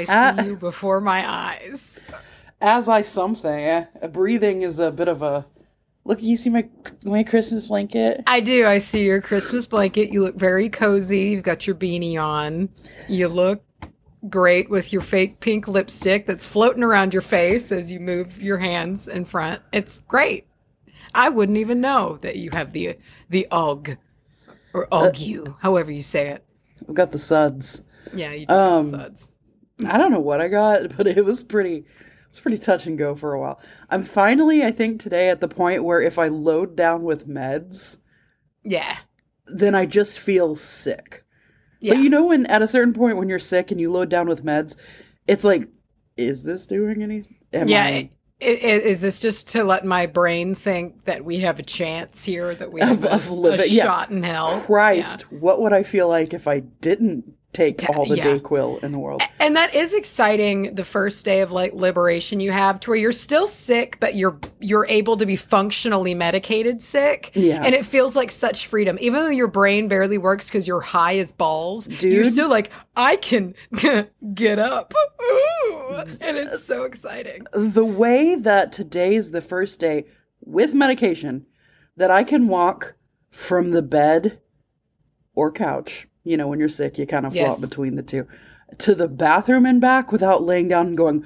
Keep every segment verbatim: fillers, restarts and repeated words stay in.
see Uh, you before my eyes. As I something, eh, breathing is a bit of a... Look, you see my my Christmas blanket? I do. I see your Christmas blanket. You look very cozy. You've got your beanie on. You look great with your fake pink lipstick that's floating around your face as you move your hands in front. It's great. I wouldn't even know that you have the the Og or Ogu, uh, however you say it. I've got the suds. Yeah, you do um, have the suds. I don't know what I got, but it was pretty... It's pretty touch and go for a while. I'm finally, I think, today at the point where if I load down with meds, yeah, then I just feel sick. Yeah. But you know, when at a certain point when you're sick and you load down with meds, it's like, is this doing anything? Yeah. I... It, it, is this just to let my brain think that we have a chance here, that we have of, a, of a yeah. shot in hell? Christ, yeah. What would I feel like if I didn't take all the yeah. Dayquil in the world? And that is exciting, the first day of like liberation you have, to where you're still sick, but you're you're able to be functionally medicated sick. Yeah. And it feels like such freedom. Even though your brain barely works because you're high as balls, Dude. You're still like, I can get up. Ooh. And it's so exciting. The way that today's the first day with medication that I can walk from the bed or couch, you know, when you're sick, you kind of flop yes. between the two, to the bathroom and back without laying down and going,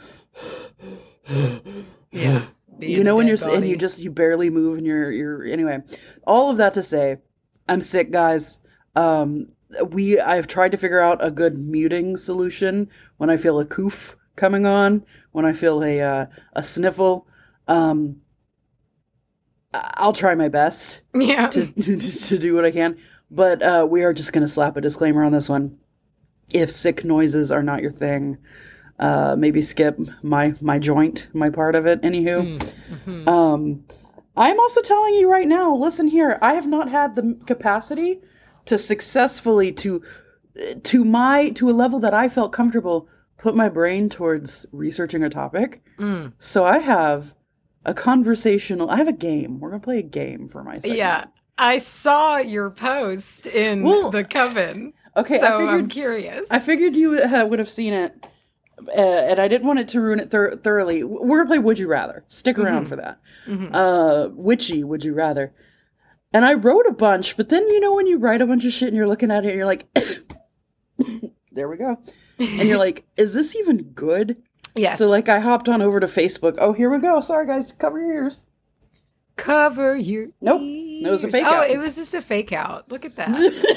yeah. You know, when you're body. and you just, you barely move and you're, you're, anyway, all of that to say, I'm sick, guys. Um, we, I've tried to figure out a good muting solution when I feel a coof coming on, when I feel a, uh, a sniffle. Um, I'll try my best yeah. to, to, to do what I can. But uh, we are just going to slap a disclaimer on this one. If sick noises are not your thing, uh, maybe skip my my joint, my part of it. Anywho, mm-hmm. um, I'm also telling you right now, listen here, I have not had the capacity to successfully, to to my to a level that I felt comfortable, put my brain towards researching a topic. Mm. So I have a conversational, I have a game. We're going to play a game for my segment. Yeah. I saw your post in well, the Coven, okay, so I figured, I'm curious. I figured you uh, would have seen it, uh, and I didn't want it to ruin it thir- thoroughly. We're going to play Would You Rather. Stick around mm-hmm. for that. Mm-hmm. Uh, witchy Would You Rather. And I wrote a bunch, but then, you know, when you write a bunch of shit and you're looking at it and you're like, there we go. And you're like, is this even good? Yes. So, like, I hopped on over to Facebook. Oh, here we go. Sorry, guys. Cover your ears. Cover your Nope. ears. It was a fake oh, out. Oh, it was just a fake out. Look at that.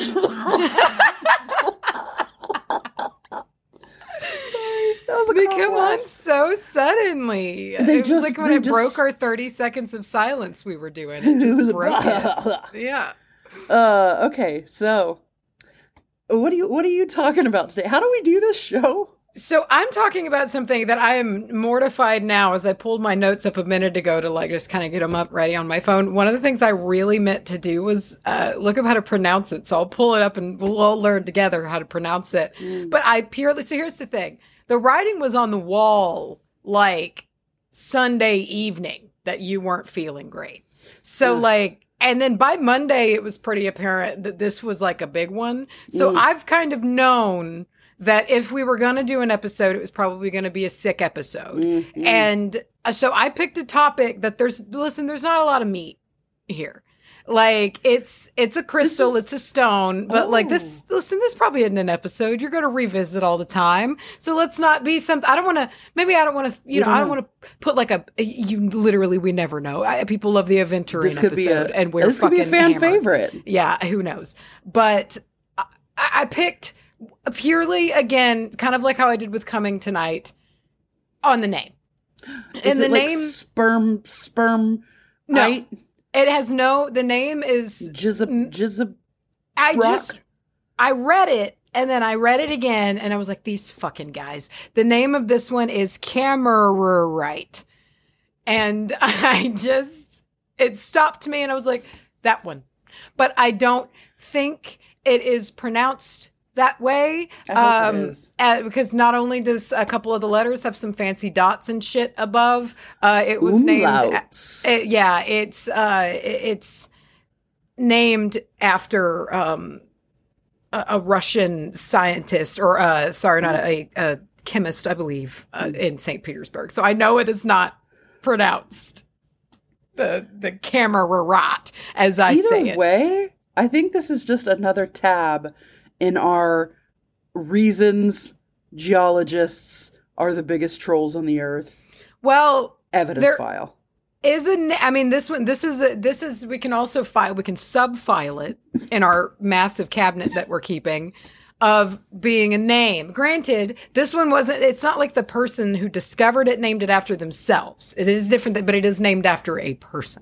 Sorry. That was a They cough come laugh. on so suddenly. They it was just- like when they I just- broke our thirty seconds of silence we were doing. It just broke it. Yeah. Uh, okay, so what are you what are you talking about today? How do we do this show? So I'm talking about something that I am mortified now as I pulled my notes up a minute ago to like just kind of get them up ready on my phone. One of the things I really meant to do was uh, look up how to pronounce it. So I'll pull it up and we'll all learn together how to pronounce it. Mm. But I purely, so here's the thing. The writing was on the wall like Sunday evening that you weren't feeling great. So mm. like, and then by Monday, it was pretty apparent that this was like a big one. So mm. I've kind of known that if we were going to do an episode, it was probably going to be a sick episode. Mm-hmm. And so I picked a topic that there's, listen, there's not a lot of meat here. Like it's, it's a crystal, is, it's a stone, but oh. like this, listen, this probably isn't an episode you're going to revisit all the time. So let's not be something, I don't want to, maybe I don't want to, you we know, I don't want to put like a, you literally, we never know. I, people love the Aventurine episode a, and we're this fucking could be a fan hammered. favorite. Yeah. Who knows? But I, I picked, purely, again, kind of like how I did with Coming Tonight, on the name. Is and it the like name sperm sperm no, right? It has no. The name is Jizza Jizza. I rock? just I read it and then I read it again and I was like, these fucking guys. The name of this one is Camererite, and I just it stopped me and I was like, that one. But I don't think it is pronounced that way. I hope um, it is. Uh, because not only does a couple of the letters have some fancy dots and shit above, uh, it was Umlauts. named. It, yeah, it's uh, it, it's named after um, a, a Russian scientist, or uh, sorry, not a, a chemist, I believe, uh, in Saint Petersburg. So I know it is not pronounced the the Camerorat, as I Either say it. way, I think this is just another tab in our reasons geologists are the biggest trolls on the earth Well, evidence there file. is a. I mean, this one. This is. A, this is. We can also file. We can sub-file it in our massive cabinet that we're keeping, of being a name. Granted, this one wasn't. It's not like the person who discovered it named it after themselves. It is different, but it is named after a person.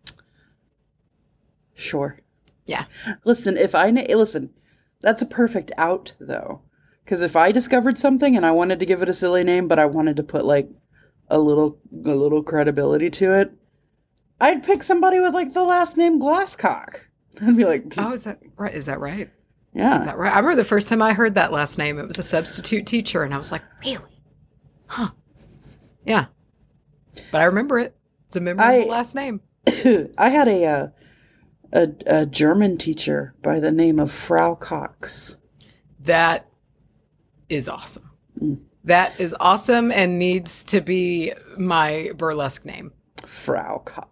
Sure. Yeah. Listen, if I na- listen, that's a perfect out though, because if I discovered something and I wanted to give it a silly name, but I wanted to put like a little a little credibility to it, I'd pick somebody with like the last name Glasscock. I'd be like, Oh, is that right? Is that right? yeah, Is that right? I remember the first time I heard that last name. It was a substitute teacher, and I was like, really? Huh? Yeah. But I remember it. It's a memorable I- last name. I had a, uh, a a German teacher by the name of Frau Cox. That is awesome. Mm. That is awesome and needs to be my burlesque name. Frau Cox.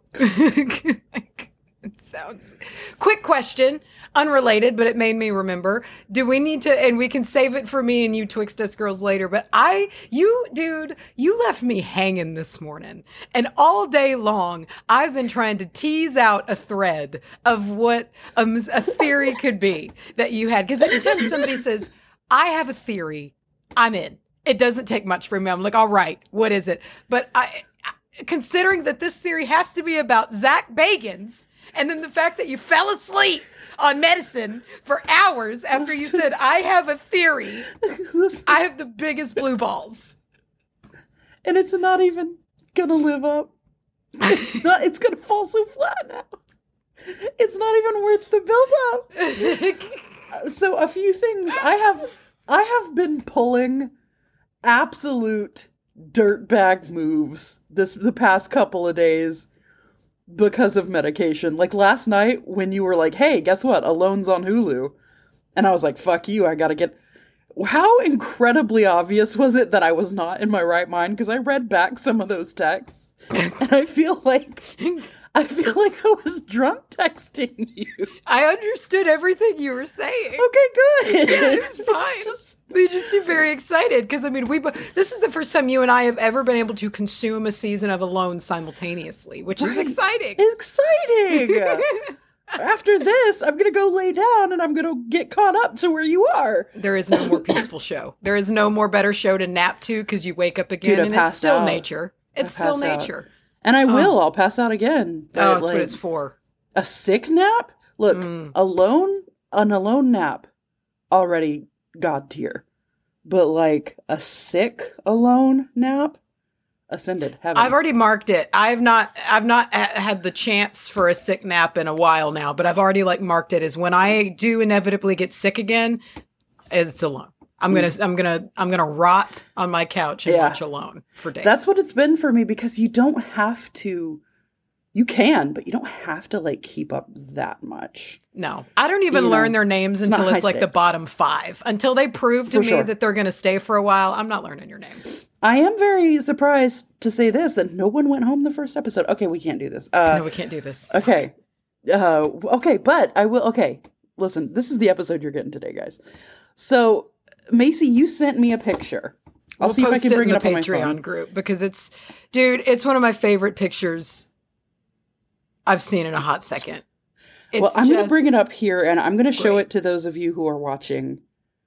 It sounds. Quick question, unrelated, but it made me remember. Do we need to, and we can save it for me and you Twixt Us girls later, but I, you, dude, you left me hanging this morning. And all day long, I've been trying to tease out a thread of what a, a theory could be that you had. Because anytime somebody says, I have a theory, I'm in. It doesn't take much for me. I'm like, all right, what is it? But I, considering that this theory has to be about Zach Bagans, and then the fact that you fell asleep on medicine for hours after you said, I have a theory, Listen, I have the biggest blue balls. and it's not even gonna live up. It's not. It's gonna fall so flat now. It's not even worth the build up. So a few things I have. I have been pulling absolute dirtbag moves this the past couple of days because of medication. Like last night when you were like, "Hey, guess what? Alone's on Hulu," and I was like, "Fuck you! I gotta get." How incredibly obvious was it that I was not in my right mind? Because I read back some of those texts, and I feel like I feel like I was drunk texting you. I understood everything you were saying. Okay, good. Yeah, it was fine. It's just- We just seem very excited because I mean, we. bo- This is the first time you and I have ever been able to consume a season of Alone simultaneously, which is Right. exciting. Exciting. After this, I'm gonna go lay down and I'm gonna get caught up to where you are. There is no more peaceful show. There is no more better show to nap to because you wake up again Dude, I and it's passed still out. nature. It's I still passed out. nature. And I will. I'll pass out again. Oh, But, that's what like, it's for. a sick nap? Look, Mm. alone, an alone nap, already god tier. But like a sick alone nap, ascended heaven. I've already marked it. I've not. I've not ha- had the chance for a sick nap in a while now, but I've already like marked it as when I do inevitably get sick again. It's Alone. I'm gonna. I'm gonna. I'm gonna rot on my couch and Yeah. watch Alone for days. That's what it's been for me because you don't have to. You can, but you don't have to like keep up that much. No, I don't even You learn know, their names it's not until it's high like the stakes. bottom five. Until they prove to For me sure. that they're going to stay for a while, I'm not learning your name. I am very surprised to say this that no one went home the first episode. Okay, we can't do this. Uh, No, we can't do this. Okay. Uh, okay, but I will. Okay, listen, this is the episode you're getting today, guys. So, Macy, you sent me a picture. I'll We'll see if I post can it bring in it the up on my Patreon phone. group because it's, dude, it's one of my favorite pictures I've seen in a hot second. It's Well, I'm going to bring it just- up here, and I'm going to show great. it to those of you who are watching.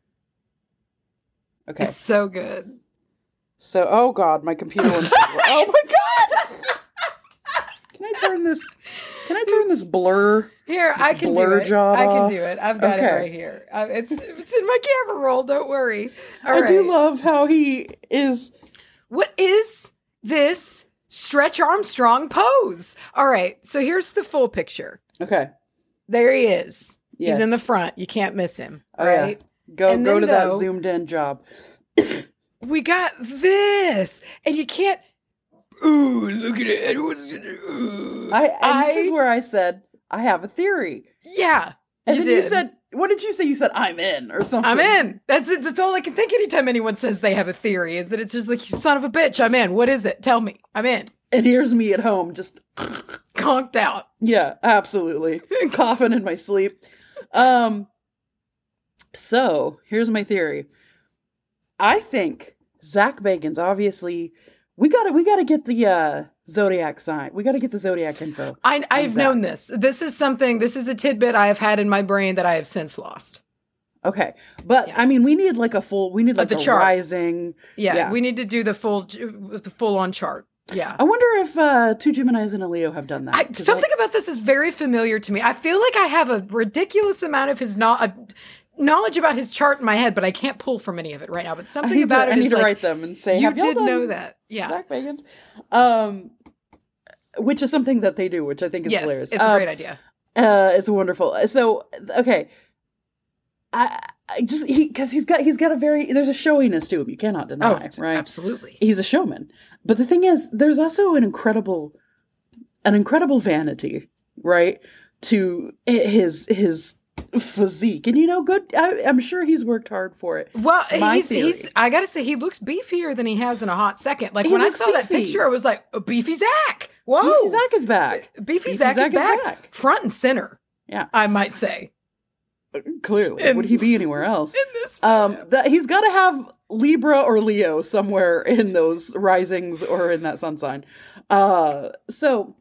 Okay. It's so good. So, oh God, my computer wants to Oh my God! Can I turn this? Can I turn this blur? Here, I can do blur it. job I can off? do it. I've got Okay. it right here. Uh, it's it's in my camera roll. Don't worry. All I right. do love how he is. What is this Stretch Armstrong pose? All right. So here's the full picture. Okay. There he is. Yes. He's in the front. You can't miss him. Oh, yeah. Right. Go And go then, to that though- zoomed in job. We got this, and you can't. Ooh, look at it. What's it- ooh. I and this I- is where I said I have a theory, Yeah. and you then you did. said What did you say? You said, I'm in, or something. I'm in. That's it. That's all I can think anytime anyone says they have a theory, is that it's just like, you son of a bitch, I'm in. What is it? Tell me. I'm in. And here's me at home, just conked out. Yeah, absolutely. Coughing in my sleep. Um, so, here's my theory. I think Zach Bagans, obviously, we gotta, we gotta get the, uh, Zodiac sign. We gotta get the Zodiac info. I, I've known this. This is something, this is a tidbit I have had in my brain that I have since lost. Okay. But, yeah. I mean, we need like a full, we need like the a chart. rising. Yeah, yeah, we need to do the full, the full on chart. Yeah. I wonder if uh, two Geminis and a Leo have done that. I, something I, about this is very familiar to me. I feel like I have a ridiculous amount of his no- uh, knowledge about his chart in my head, but I can't pull from any of it right now. But something about to, it I need is to like, write them and say, you have did done know that. Yeah. Zach Bagans. Um, which is something that they do, which I think is yes, hilarious. It's a um, great idea. Uh, it's wonderful. So, okay. I, I just he because he's got he's got a very there's a showiness to him you cannot deny, oh, right? Absolutely, he's a showman. But the thing is, there's also an incredible, an incredible vanity, right, to his his physique, and you know, good. I, I'm sure he's worked hard for it. Well, My he's theory. he's. I gotta say, he looks beefier than he has in a hot second. Like He when I looks saw that beefy. picture, I was like, oh, "Beefy Zach! Whoa, Beefy Zach is back. Beefy, Beefy Zach, Zach is, is back. back. front and center." Yeah, I might say. Clearly, In- would he be anywhere else? In this, Um, that he's got to have Libra or Leo somewhere in those risings or in that sun sign. Uh, so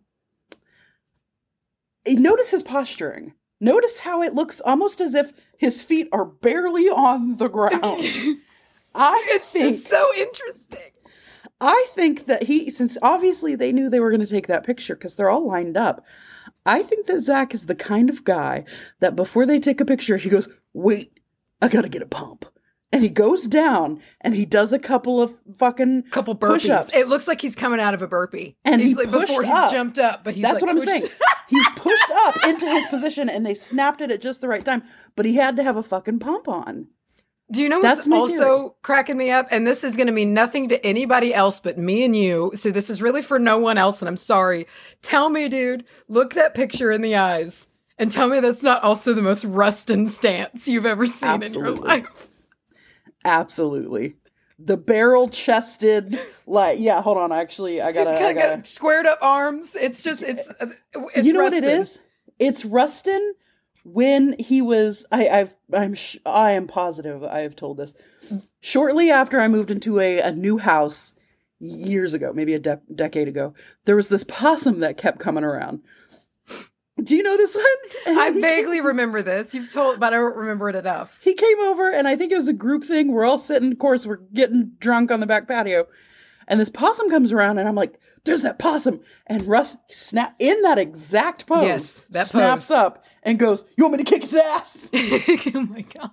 notice his posturing. Notice how it looks almost as if his feet are barely on the ground. I it's think just so interesting. I think that he, since obviously they knew they were going to take that picture because they're all lined up. I think that Zach is the kind of guy that before they take a picture, he goes, wait, I gotta get a pump. And he goes down and he does a couple of fucking couple burpees. push-ups. It looks like he's coming out of a burpee. And he's he like pushed before he's up. jumped up, but he's That's like what I'm push- saying. He's pushed up into his position and they snapped it at just the right time. But he had to have a fucking pump on. Do you know That's what's my also theory. cracking me up? And this is going to mean nothing to anybody else but me and you. So this is really for no one else. And I'm sorry. Tell me, dude, look that picture in the eyes and tell me that's not also the most Rustin stance you've ever seen Absolutely. in your life. Absolutely. The barrel chested, like, yeah, hold on. Actually, I gotta, It's I kind of gotta. got squared up arms. It's just, it's, it's you know Rustin. what it is? It's Rustin when he was, I, I've, I'm, sh- I am positive I have told this. Shortly after I moved into a, a new house years ago, maybe a de- decade ago, there was this possum that kept coming around. Do you know this one? And I he vaguely came- remember this. You've told, but I don't remember it enough. He came over, and I think it was a group thing. We're all sitting, of course, we're getting drunk on the back patio. And this possum comes around, and I'm like, there's that possum. And Russ snap in that exact pose, Yes, that snaps pose. up and goes, you want me to kick its ass? Oh my God.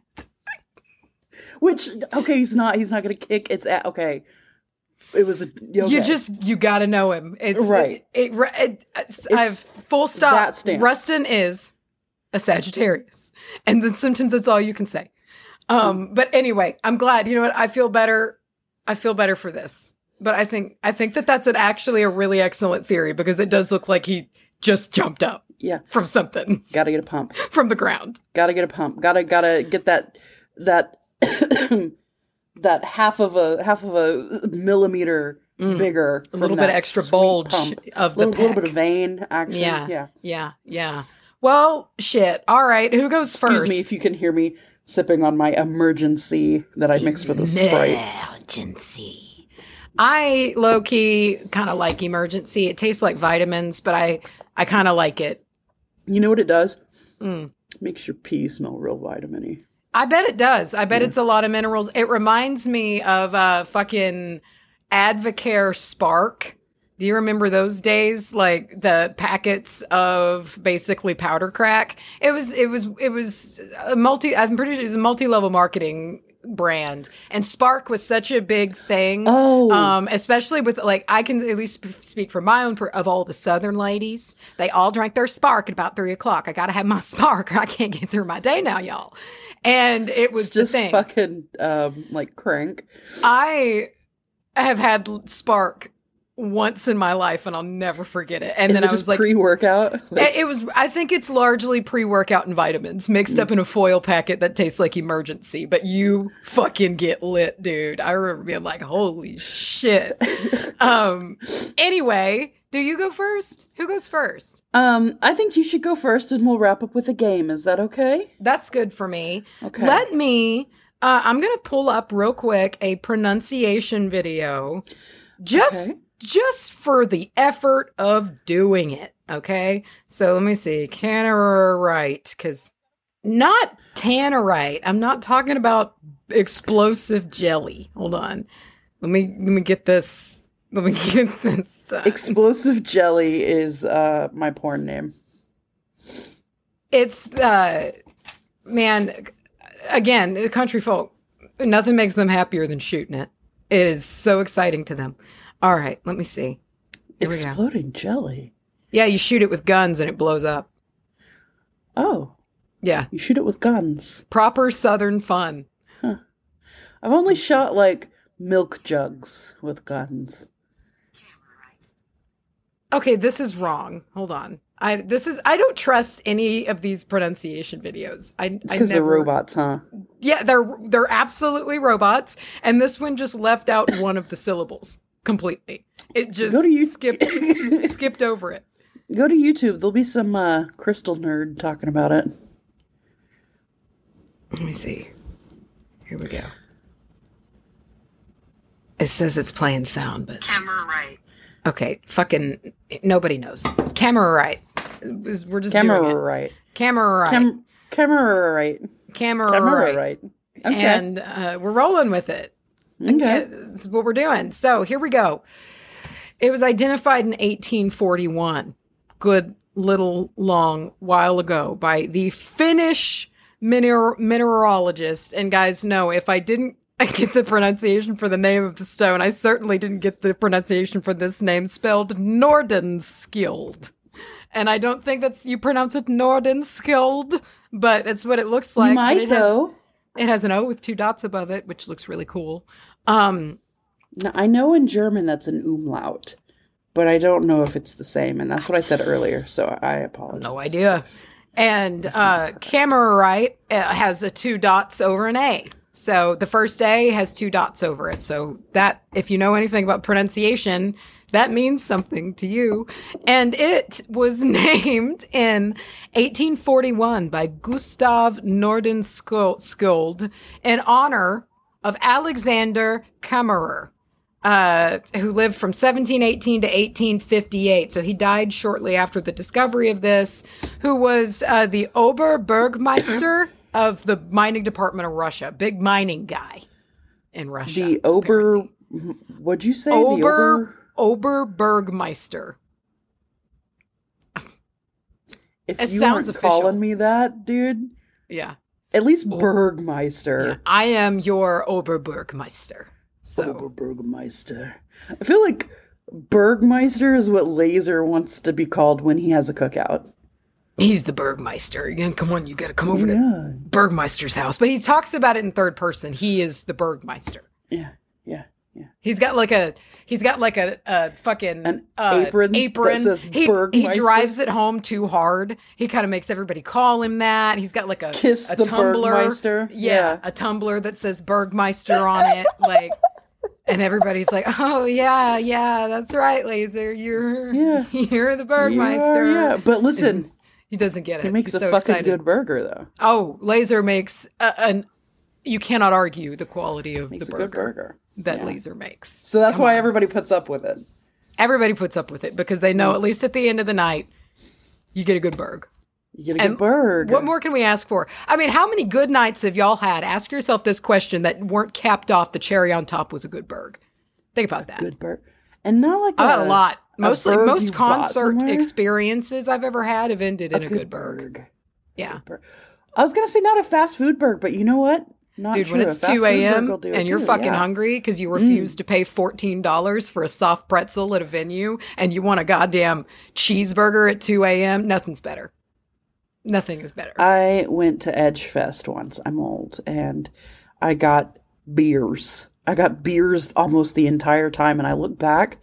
Which, okay, he's not, he's not going to kick its ass. Okay. It was a, okay. You just, you gotta know him. It's Right. It, it, it, it, I've full that stop. stance. Rustin is a Sagittarius. And then sometimes that's all you can say. Um, but anyway, I'm glad, you know what? I feel better. I feel better for this, but I think, I think that that's an, actually a really excellent theory because it does look like he just jumped up yeah, from something gotta get a pump. from the ground. Gotta get a pump. Gotta, gotta get that, that, that half of a, half of a millimeter bigger. A little bit extra bulge of the little, little bit pec. of vein, actually. Yeah. Yeah. Yeah. Yeah. Well, shit. All right. Who goes first? Excuse me if you can hear me sipping on my emergency that I mixed with a Sprite. Emergency. I low key kind of like emergency. It tastes like vitamins, but I I kind of like it. You know what it does? Mm. Makes your pee smell real vitamin-y. I bet it does. I bet it's a lot of minerals. It reminds me of uh fucking Advocare Spark. Do you remember those days? Like the packets of basically powder crack. It was, it was, it was a multi, I'm pretty sure it was a multi-level marketing brand. And Spark was such a big thing. Oh. Um, especially with like, I can at least sp- speak for my own, per- of all the Southern ladies. They all drank their Spark at about three o'clock. I got to have my Spark or I can't get through my day now, y'all. And it was It's just the thing. fucking, um, like, crank. I have had Spark once in my life, and I'll never forget it. And Is then it I just was like, pre-workout? it, it was. I think it's largely pre-workout and vitamins mixed up in a foil packet that tastes like Emergency. But you fucking get lit, dude. I remember being like, "Holy shit!" um. Anyway, do you go first? Who goes first? Um, I think you should go first, and we'll wrap up with a game. Is that okay? That's good for me. Okay. Let me. Uh, I'm gonna pull up real quick a pronunciation video, just Okay. just for the effort of doing it. Okay, so let me see, Tannerite, because not Tannerite. I'm not talking about explosive jelly. Hold on, let me let me get this. Let me get this. Uh, Explosive Jelly is uh my porn name. it's uh, man. Again, the country folk, nothing makes them happier than shooting it. It is so exciting to them. All right, let me see. Here we go. Exploding jelly. Yeah, you shoot it with guns and it blows up. Oh, Yeah, you shoot it with guns. proper Southern fun. I've only shot like milk jugs with guns. Okay, this is wrong. Hold on. I this is I don't trust any of these pronunciation videos. I It's I because they're never- robots, huh? Yeah, they're they're absolutely robots, and this one just left out one of the syllables completely. It just Go to you- skipped skipped over it. Go to YouTube. There'll be some uh, crystal nerd talking about it. Let me see. Here we go. It says it's playing sound, but Camera right. okay, fucking nobody knows. Camera right. We're just Camera doing it. right. Camera right. Cam- camera right. Camera, Camera right. right. Okay. And uh, we're rolling with it. okay. That's what we're doing. So here we go. It was identified in eighteen forty-one, good little long while ago, by the Finnish miner- mineralogist. And guys, no, if I didn't get the pronunciation for the name of the stone, I certainly didn't get the pronunciation for this name, spelled Nordenskjöld. And I don't think that's, you pronounce it Nordenskjöld, but it's what it looks like. You But might it has- though. It has an O with two dots above it, which looks really cool. Um, Now, I know in German that's an umlaut, but I don't know if it's the same, and that's what I said earlier, so I apologize. no idea. And uh, Camerite uh, has a two dots over an A. So the first A has two dots over it. So that, if you know anything about pronunciation, that means something to you. And it was named in eighteen forty-one by Gustav Nordenskjöld in honor of Alexander Kammerer, uh, who lived from seventeen eighteen to eighteen fifty-eight. So he died shortly after the discovery of this, who was uh, the Oberbergmeister of the mining department of Russia. Big mining guy in Russia. The Ober, what'd you say? Ober, The Ober. Oberbergmeister. If it you sounds weren't official. calling me that, dude, Yeah. at least Bergmeister. Yeah. I am your Oberbergmeister. So Oberbergmeister. I feel like Bergmeister is what Laser wants to be called when he has a cookout. he's the Bergmeister. Again, come on, you got to come over to Yeah, Bergmeister's house. But he talks about it in third person. He is the Bergmeister. yeah, yeah, yeah. He's got like a he's got like a, a fucking An uh, apron that apron. says he, he Bergmeister? drives it home too hard. He kind of makes everybody call him that. He's got like a Kiss a the tumbler. Bergmeister? Yeah, Yeah. a tumbler that says Bergmeister on it. Like, and everybody's like, "Oh yeah, yeah, that's right, Laser. You're Yeah. you're the Bergmeister." Yeah, yeah. But listen, He doesn't get it. he makes He's a so fucking excited. good burger, though. Oh, Laser makes a, an. You cannot argue the quality of Makes the a burger, good burger. that Yeah. Laser makes. So that's Come why on. everybody puts up with it. Everybody puts up with it because they know at least at the end of the night, you get a good burg. You get a And good burger. What more can we ask for? I mean, how many good nights have y'all had? Ask yourself this question that weren't capped off. The cherry on top was a good burg. Think about that. Good burger. And not like I've had a lot. Mostly, burg most you bought concert somewhere? experiences I've ever had have ended in a, good burg. Yeah. I was gonna say not a fast food burger, but you know what? Not Dude, true. when it's A fast two food burger a.m. will do it and you're too, fucking yeah. Mm. hungry because you refused to pay fourteen dollars for a soft pretzel at a venue and you want a goddamn cheeseburger at two a.m., nothing's better. Nothing is better. I went to Edge Fest once. I'm old, and I got beers. I got beers almost the entire time, and I look back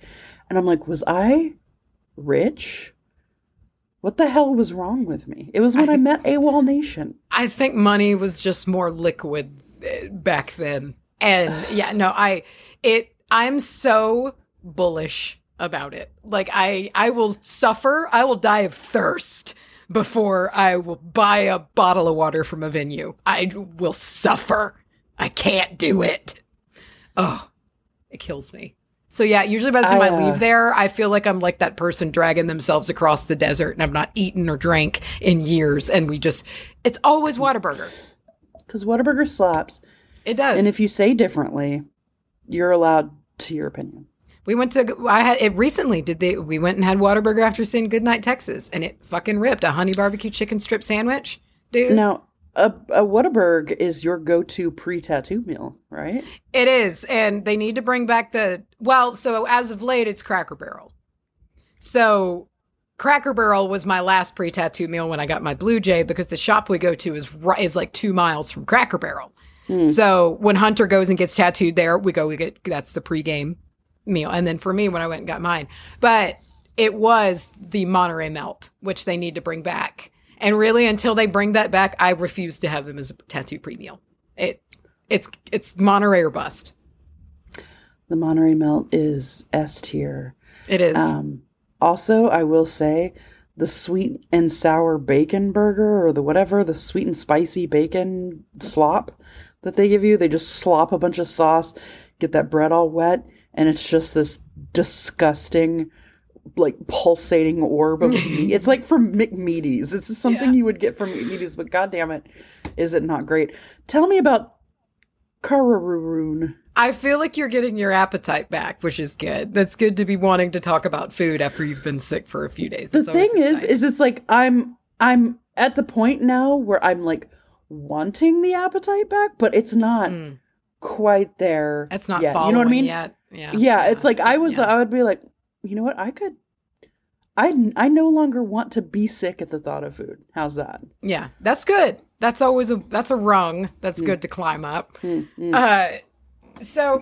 And I'm like, was I rich? What the hell was wrong with me? It was when I, I met AWOL Nation. I think money was just more liquid back then. And yeah, no, I, it, I'm so bullish about it. Like I, I will suffer. I will die of thirst before I will buy a bottle of water from a venue. I will suffer. I can't do it. Oh, it kills me. So yeah, usually by the time I, uh, I leave there, I feel like I'm like that person dragging themselves across the desert and I've not eaten or drank in years. And we just, it's always Whataburger. Because Whataburger slaps. It does. And if you say differently, you're allowed to your opinion. We went to, I had it recently, did they, we went and had Whataburger after seeing Goodnight, Texas. And it fucking ripped. A honey barbecue chicken strip sandwich, dude. Now, A, a Whataburger is your go-to pre-tattoo meal, right? It is. And they need to bring back the, well, so as of late, it's Cracker Barrel. So Cracker Barrel was my last pre-tattoo meal when I got my Blue Jay because the shop we go to is right, is like two miles from Cracker Barrel. Hmm. So when Hunter goes and gets tattooed there, we go, we get, that's the pregame meal. And then for me, when I went and got mine, but it was the Monterey Melt, which they need to bring back. And really, until they bring that back, I refuse to have them as a tattoo pre-meal. It, it's it's Monterey or bust. The Monterey Melt is S tier. It is. Um, also, I will say, the sweet and sour bacon burger or the whatever, the sweet and spicy bacon slop that they give you, they just slop a bunch of sauce, get that bread all wet, and it's just this disgusting, like pulsating orb of meat. It's like from McMeaties. It's something yeah. you would get from McMeaties, but goddamn it, is it not great? Tell me about Kararoon. I feel like you're getting your appetite back, which is good. That's good to be wanting to talk about food after you've been sick for a few days. That's the thing is, is it's like I'm I'm at the point now where I'm like wanting the appetite back, but it's not mm. quite there. It's not yet. following You know what I mean? yet. Yeah. yeah, yeah. It's like I was. Yeah. I would be like, you know what? I could. I I no longer want to be sick at the thought of food. How's that? Yeah, that's good. That's always a that's a rung that's mm. good to climb up. Mm, mm. Uh, so,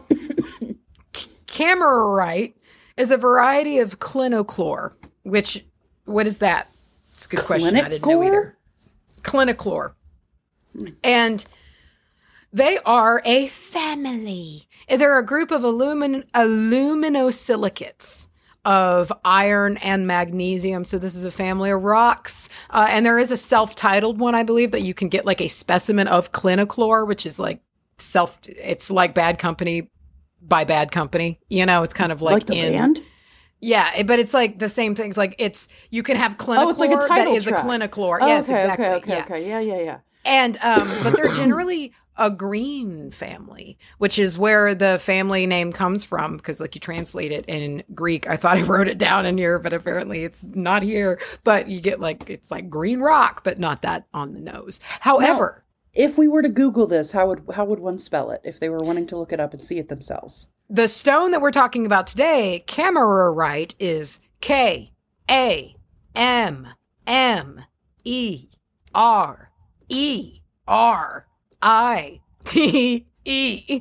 Camerorite is a variety of clinochlor, which, what is that? It's a good question. I didn't know either. Clinochlor. And they are a family. They're a group of alumin- aluminosilicates of iron and magnesium. So this is a family of rocks. Uh, and there is a self-titled one, I believe, that you can get like a specimen of clinochlor, which is like self, it's like Bad Company by Bad Company. You know, it's kind of like, like the in, band? Yeah, but it's like the same things. Like it's, you can have clinochlor oh, it's like a title that is track. a clinochlor. Oh, yes, okay, exactly. Okay, okay, yeah. okay. Yeah, yeah, yeah. And, um, but they're generally a green family, which is where the family name comes from, because like you translate it in Greek. I thought I wrote it down in here, but apparently it's not here. But you get like, it's like green rock, but not that on the nose. However, now, if we were to Google this, how would how would one spell it if they were wanting to look it up and see it themselves? The stone that we're talking about today, Camerorite, is K A M M E R E R I T E.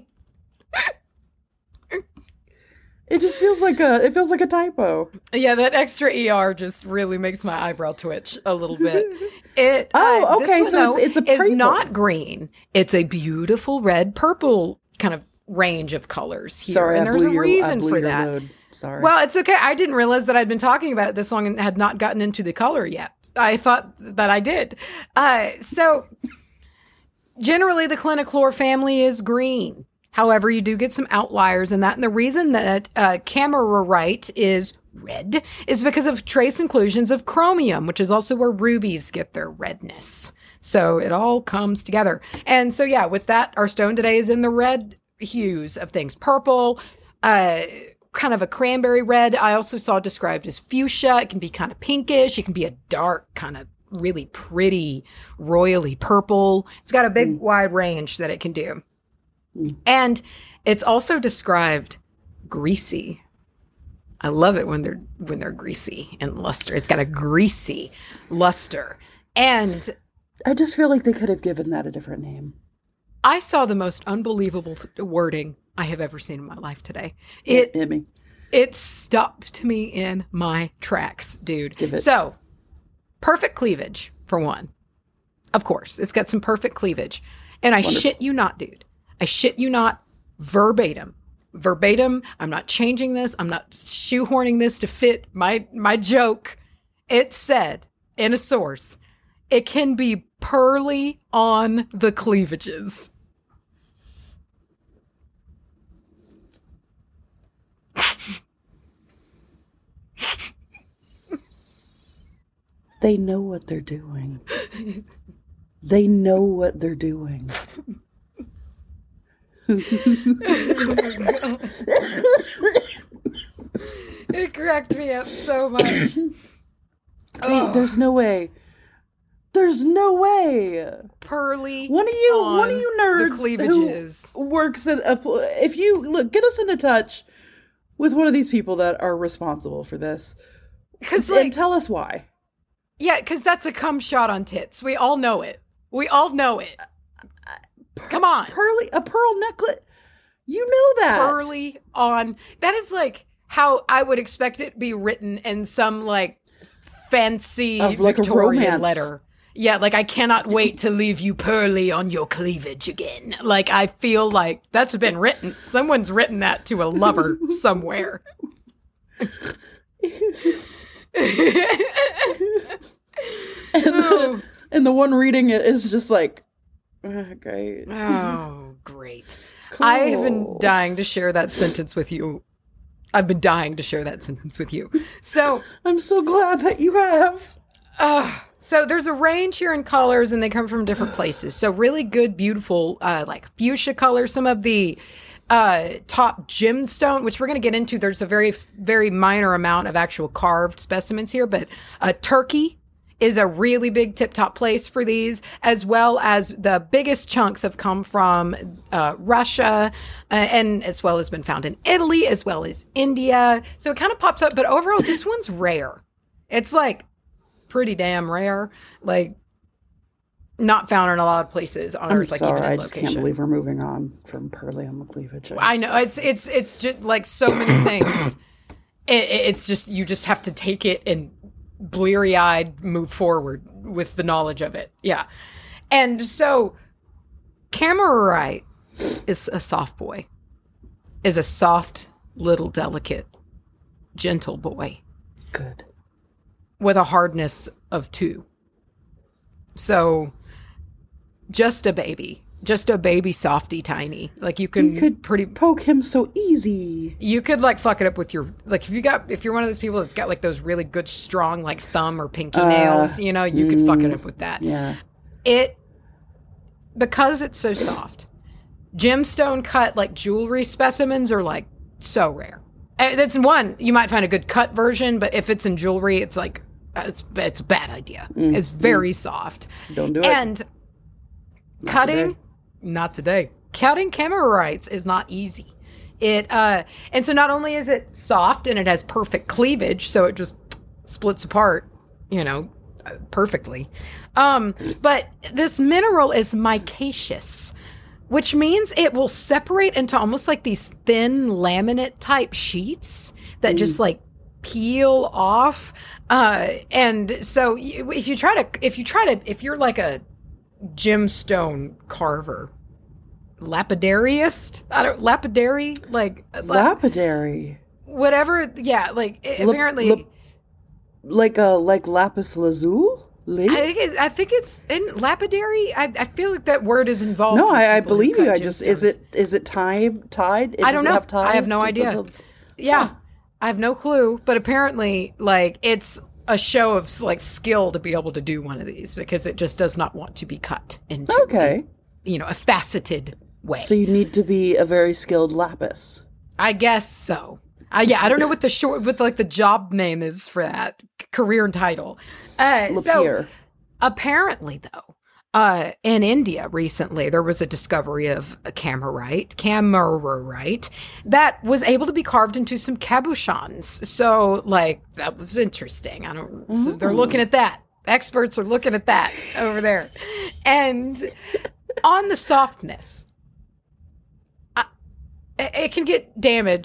It just feels like a it feels like a typo. Yeah, that extra E R just really makes my eyebrow twitch a little bit. It oh, uh, okay, this so one, it's, it's a is purple. not green. It's a beautiful red purple kind of range of colors here. Sorry, and I there's blew a your, reason I blew for your that. load. Sorry. Well, it's okay. I didn't realize that I'd been talking about it this long and had not gotten into the color yet. I thought that I did. Uh, so generally the clinochlor family is green. However, you do get some outliers in that. And the reason that uh, Camerorite is red is because of trace inclusions of chromium, which is also where rubies get their redness. So it all comes together. And so, yeah, with that, our stone today is in the red hues of things. Purple, uh, kind of a cranberry red. I also saw described as fuchsia. It can be kind of pinkish. It can be a dark, kind of really pretty, royally purple. It's got a big, mm. wide range that it can do. Mm. And it's also described greasy. I love it when they're when they're greasy and luster. It's got a greasy luster. And I just feel like they could have given that a different name. I saw the most unbelievable wording I have ever seen in my life today. It, Hit me. It stopped me in my tracks, dude. Give it. So, perfect cleavage, for one. Of course, it's got some perfect cleavage. And I Wonderful. shit you not, dude. I shit you not, verbatim. Verbatim, I'm not changing this. I'm not shoehorning this to fit my my joke. It said in a source, it can be pearly on the cleavages. They know what they're doing. They know what they're doing. It cracked me up so much. They, Oh. There's no way. There's no way. Pearly. One of you, on one of you nerds the cleavages. who works at a. pl- If you look, get us into touch with one of these people that are responsible for this, Because and like, tell us why. yeah, because that's a cum shot on tits. We all know it. We all know it. Come on. Pearly, a pearl necklace. You know that. Pearly on. That is like how I would expect it to be written in some like fancy Of, like, a Victorian romance. letter. Yeah, like I cannot wait to leave you pearly on your cleavage again. Like I feel like that's been written. Someone's written that to a lover somewhere. And the, and the one reading it is just like, "Ah, great. Oh, great. I have been Cool. dying to share that sentence with you. I've been dying to share that sentence with you. So, I'm so glad that you have. uh, so there's a range here in colors, and they come from different places. So, really good, beautiful, uh, like fuchsia colors. Some of the uh, top gemstone, which we're going to get into. There's a very, very minor amount of actual carved specimens here, but uh, turkey is a really big tip-top place for these, as well as the biggest chunks have come from uh, Russia, uh, and as well as been found in Italy, as well as India. So it kind of pops up, but overall, this one's rare. It's like pretty damn rare, like not found in a lot of places on I'm Earth. Like sorry, even in I just location. can't believe we're moving on from pearly on the cleavage. I know it's it's it's just like so many things. it, it- it's just you just have to take it and bleary-eyed move forward with the knowledge of it. Yeah, and so Camerorite is a soft boy, is a soft little delicate, gentle boy Good. with a hardness of two. So just a baby. Just a baby softy tiny. Like you can You could pretty poke him so easy. you could like fuck it up with your like if you got if you're one of those people that's got like those really good strong like thumb or pinky Uh, nails, you know, you could fuck it up with that. Yeah. It because it's so soft. Gemstone cut like jewelry specimens are like so rare. Uh, That's one you might find a good cut version, but if it's in jewelry, it's like uh, it's it's a bad idea. It's very soft. Don't do it. And cutting, today. not today. Cutting Camerorites is not easy. It uh, and so not only is it soft and it has perfect cleavage, so it just splits apart, you know, uh, perfectly. Um, but this mineral is micaceous, which means it will separate into almost like these thin laminate type sheets that just like peel off. Uh, and so you, if you try to, if you try to, if you're like a gemstone carver, lapidariist, I don't, lapidary, like, lap, Lapidary. whatever. Yeah. Like it, Lap- apparently, lap- Like a like lapis lazuli? I think it's, I think it's in lapidary. I, I feel like that word is involved. No, with I, I people who believe you. cut I just is gemstones. it is it tied tied? It I don't doesn't know. Have tie? I have no Just a idea. little- Yeah, I have no clue. But apparently, like, it's a show of like skill to be able to do one of these because it just does not want to be cut into, Okay. you know, a faceted way. So you need to be a very skilled lapis. I guess so. Uh, yeah, I don't know what the short, what like the job name is for that career and title. Uh, so Lapier. apparently, though, uh, in India recently, there was a discovery of a camerite, camerorite, that was able to be carved into some cabochons. So, like, that was interesting. I don't. So they're looking at that. Experts are looking at that over there, and on the softness, I, it can get damaged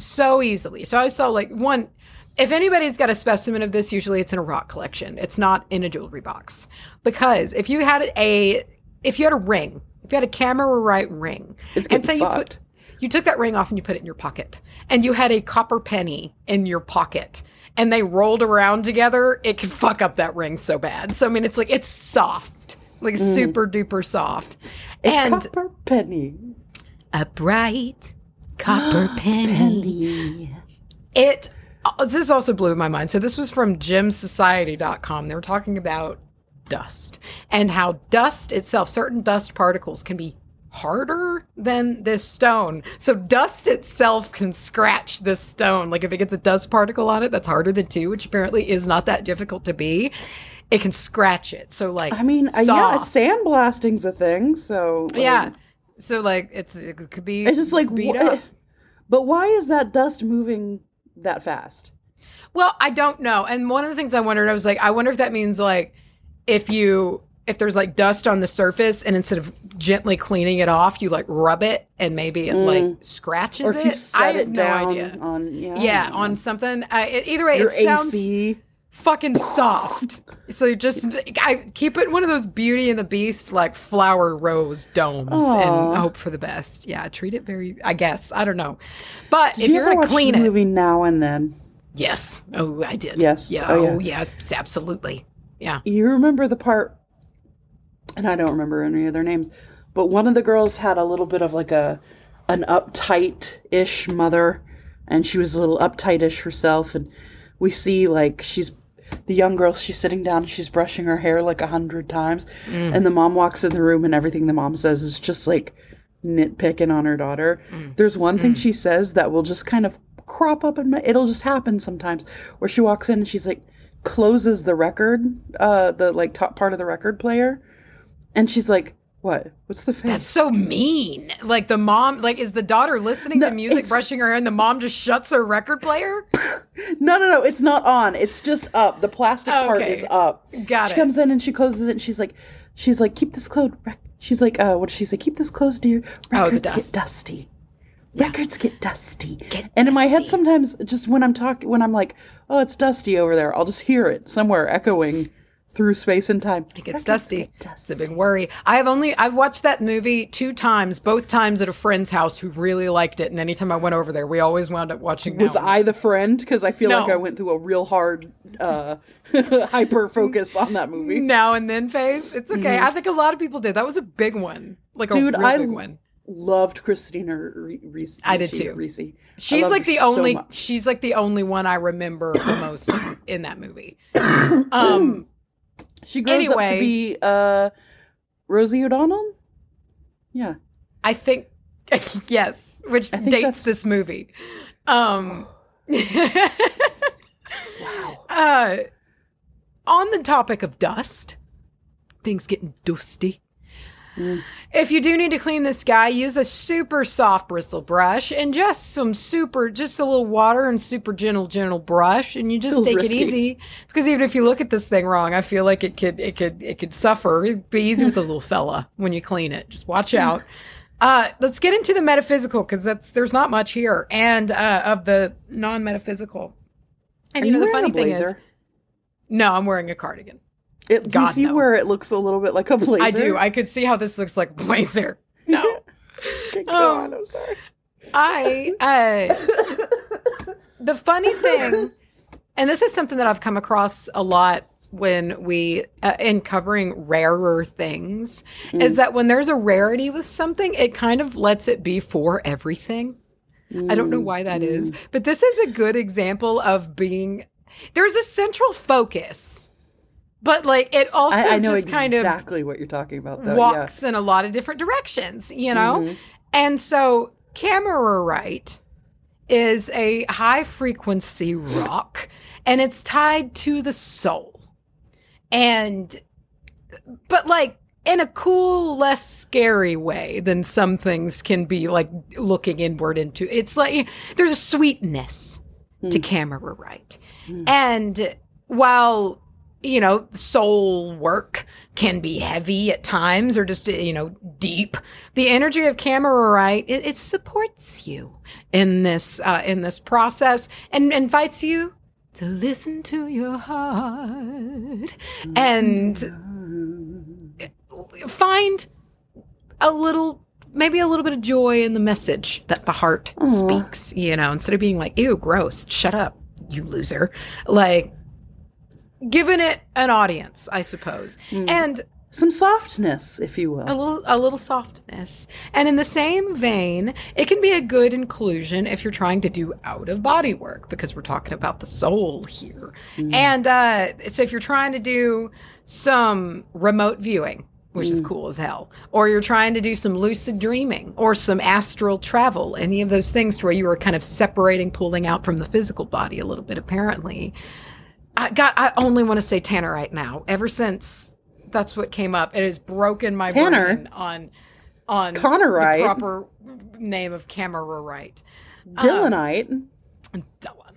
so easily. So I saw like one, if anybody's got a specimen of this, usually it's in a rock collection. It's not in a jewelry box. Because if you had a, if you had a ring, if you had a Camerarite ring, It's and getting say you fucked. put, you took that ring off and you put it in your pocket, and you had a copper penny in your pocket, and they rolled around together, it could fuck up that ring so bad. So I mean, it's like, it's soft, like super duper soft. A And copper penny. a bright copper penny. Penny. It, uh, this also blew my mind. So this was from gem society dot com. They were talking about dust and how dust itself, certain dust particles can be harder than this stone. So dust itself can scratch this stone. Like if it gets a dust particle on it that's harder than two, which apparently is not that difficult to be, it can scratch it. So like, I mean, uh, yeah, sandblasting's a thing, so. Like, yeah. So like it's, it could be It's just like, beat wh- up. but why is that dust moving that fast? Well, I don't know. And one of the things I wondered, I was like, I wonder if that means like if you, if there's like dust on the surface and instead of gently cleaning it off, you like rub it and maybe it like scratches Or if it. you set I have it no down idea. on, yeah, Yeah, on something. Uh, it, either way, your it sounds A C. fucking soft. So you just I keep it one of those Beauty and the Beast like flower rose domes Aw. and hope for the best. Yeah, treat it very. I guess I don't know, but Did if you you're ever gonna watch clean the it, movie Now and Then? yes. Oh, I did. Yes. Yeah. Oh, Oh, yeah. yes. Absolutely. Yeah. You remember the part, and I don't remember any of their names, but one of the girls had a little bit of like a an uptight-ish mother, and she was a little uptight-ish herself, and we see like she's the young girl, she's sitting down and she's brushing her hair like a hundred times, and the mom walks in the room and everything the mom says is just like nitpicking on her daughter. There's one thing she says that will just kind of crop up in my, it'll just happen sometimes, where she walks in and she's like, closes the record, uh, the like top part of the record player, and she's like, "What? What's the face?" That's so mean. Like the mom, like is the daughter listening No, to music, it's- brushing her hair, and the mom just shuts her record player? No, no, no. It's not on. It's just up. The plastic part Okay. is up. Got she it. comes in and she closes it, and she's like, she's like, "Keep this closed." Rec-. She's like, uh, what does she say? "Keep this closed, dear. Oh, the Records get dust. dusty. Records get dusty." Get and in my head, dusty. sometimes just when I'm talking, when I'm like, "Oh, it's dusty over there," I'll just hear it somewhere echoing through space and time. It gets Records dusty. get It's a dusty. big worry. I have only I've watched that movie two times, both times at a friend's house who really liked it. And anytime I went over there, we always wound up watching. Was Now. I the friend? Because I feel No. like I went through a real hard uh, hyper focus on that movie. Now and Then phase? It's okay. I think a lot of people did. That was a big one, like a Mm-hmm. Dude, real I big l- one. Loved Christina Re- Reese. I did Ricci- too. Reese. I She's loved like her the so only. much. she's like the only one I remember the most in that movie. Um. She grows up to Anyway. be uh, Rosie O'Donnell. Yeah. I think yes, which I think dates that's- this movie. Um, Wow. uh, on the topic of dust, things getting dusty. Mm. If you do need to clean this guy, use a super soft bristle brush and just some super, just a little water and super gentle, gentle brush, and you just Feels take risky. it easy. Because even if you look at this thing wrong, I feel like it could, it could, it could suffer. It'd be easy with the little fella when you clean it. Just watch out. Uh, let's get into the metaphysical because that's there's not much here, and uh, of the non-metaphysical. And Are you know you the wearing funny a thing is, blazer? no, I'm wearing a cardigan. It, do you God, see no. where it looks a little bit like a blazer? I do. I could see how this looks like a blazer. No. Go um, on, I'm sorry. I, uh, the funny thing, and this is something that I've come across a lot when we, uh, in covering rarer things, Mm. is that when there's a rarity with something, it kind of lets it be for everything. I don't know why that is, Mm. but this is a good example of being, there's a central focus, but like it also I, I know just kind of exactly what you're talking about, though. walks in a lot of different directions, you know? Mhm. And so Camerarite is a high frequency rock and it's tied to the soul. And, but like in a cool, less scary way than some things can be like looking inward into. It's like there's a sweetness to Camerarite. And while you know, soul work can be heavy at times or just, you know, deep. The energy of Camerorite, it, it supports you in this, uh, in this process and invites you to listen to your heart and find a little, maybe a little bit of joy in the message that the heart Aww. Speaks, you know, instead of being like, ew, gross, shut up, you loser. Like, giving it an audience, I suppose. Mm. And some softness, if you will. A little a little softness. And in the same vein, it can be a good inclusion if you're trying to do out-of-body work, because we're talking about the soul here. Mm. And uh, so if you're trying to do some remote viewing, which mm. is cool as hell, or you're trying to do some lucid dreaming or some astral travel, any of those things to where you are kind of separating, pulling out from the physical body a little bit, apparently. I got. I only want to say Tannerite now. Ever since that's what came up, it has broken my Tanner. brain on on Connorite. The proper name of Camerorite. Dylanite. Um, Dylan.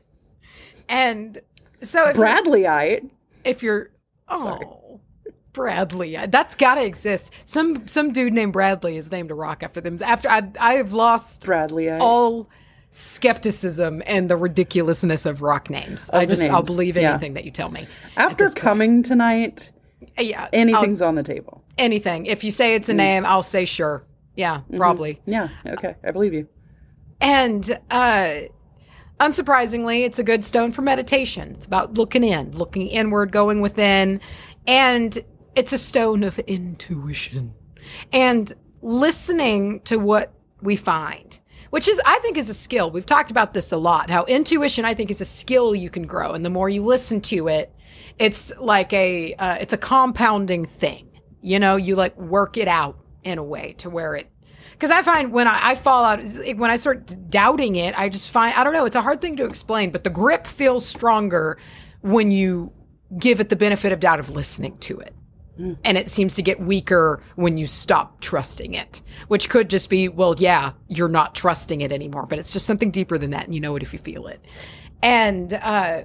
And so if Bradleyite. You're, if you're oh Sorry. Bradley, that's got to exist. Some some dude named Bradley is named a rock after them. After I I have lost Bradleyite. all skepticism and the ridiculousness of rock names. Of I just, names. I'll believe anything yeah. that you tell me. After coming point. Tonight, yeah, anything's I'll, on the table. Anything. If you say it's a mm. name, I'll say sure. Yeah, mm-hmm. probably. Yeah, okay, I believe you. And uh, unsurprisingly, it's a good stone for meditation. It's about looking in, looking inward, going within, and it's a stone of intuition and listening to what we find. Which is, I think, is a skill. We've talked about this a lot, how intuition, I think, is a skill you can grow. And the more you listen to it, it's like a, uh, it's a compounding thing. You know, you like work it out in a way to where it, because I find when I, I fall out, when I start doubting it, I just find, I don't know, it's a hard thing to explain, but the grip feels stronger when you give it the benefit of doubt of listening to it. Mm. And it seems to get weaker when you stop trusting it, which could just be, well, yeah, you're not trusting it anymore, but it's just something deeper than that. And you know it if you feel it. And, uh,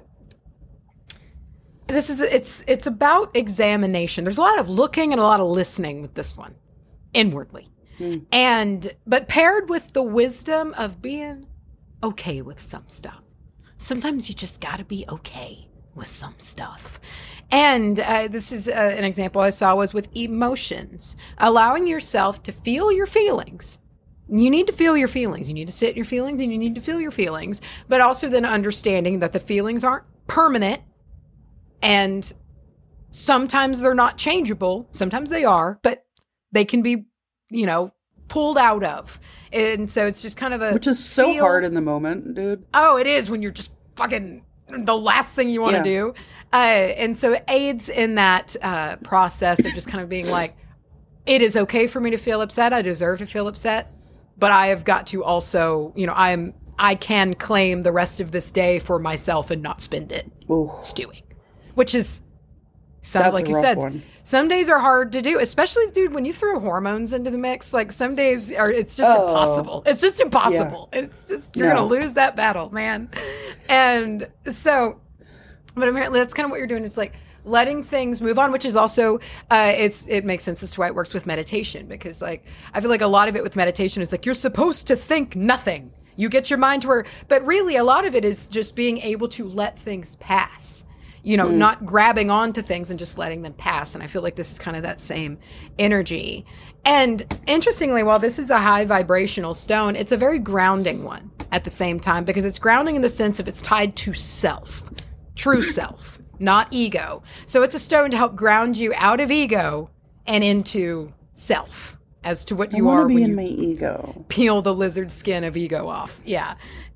this is, it's, it's about examination. There's a lot of looking and a lot of listening with this one inwardly. Mm. And, but paired with the wisdom of being okay with some stuff. Sometimes you just gotta be okay with some stuff. And uh, this is uh, an example I saw was with emotions, allowing yourself to feel your feelings. You need to feel your feelings. You need to sit in your feelings and you need to feel your feelings, but also then understanding that the feelings aren't permanent and sometimes they're not changeable. Sometimes they are, but they can be, you know, pulled out of. And so it's just kind of a... Which is so feel- hard in the moment, dude. Oh, it is when you're just fucking... the last thing you want to yeah. do. Uh, and so it aids in that uh, process of just kind of being like, it is okay for me to feel upset. I deserve to feel upset. But I have got to also, you know, I'm, I can claim the rest of this day for myself and not spend it Ooh. stewing. Which is, sounds like you said, one. Some days are hard to do, especially, dude, when you throw hormones into the mix. Like, some days are, it's just oh. impossible. It's just impossible. Yeah. It's just, you're no. going to lose that battle, man. And so, but apparently that's kind of what you're doing. It's like letting things move on, which is also, uh, it's, it makes sense as to why it works with meditation. Because, like, I feel like a lot of it with meditation is like, you're supposed to think nothing. You get your mind to where, but really a lot of it is just being able to let things pass. You know, mm. not grabbing onto things and just letting them pass. And I feel like this is kind of that same energy. And interestingly, while this is a high vibrational stone, it's a very grounding one at the same time, because it's grounding in the sense of it's tied to self, true self, not ego. So it's a stone to help ground you out of ego and into self as to what you I are be when in you my ego. Peel the lizard skin of ego off. Yeah.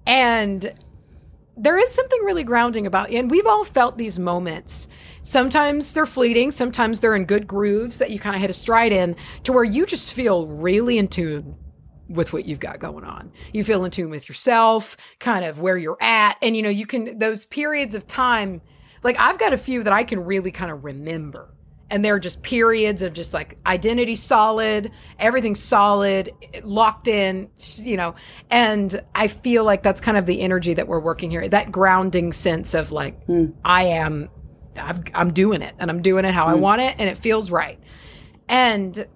And there is something really grounding about you. And we've all felt these moments. Sometimes they're fleeting. Sometimes they're in good grooves that you kind of hit a stride in to where you just feel really in tune with what you've got going on. You feel in tune with yourself, kind of where you're at. And, you know, you can, those periods of time, like I've got a few that I can really kind of remember. And they're just periods of just like identity solid, everything solid, locked in, you know, and I feel like that's kind of the energy that we're working here. That grounding sense of like, mm. I am I've, I'm doing it and I'm doing it how mm. I want it and it feels right. And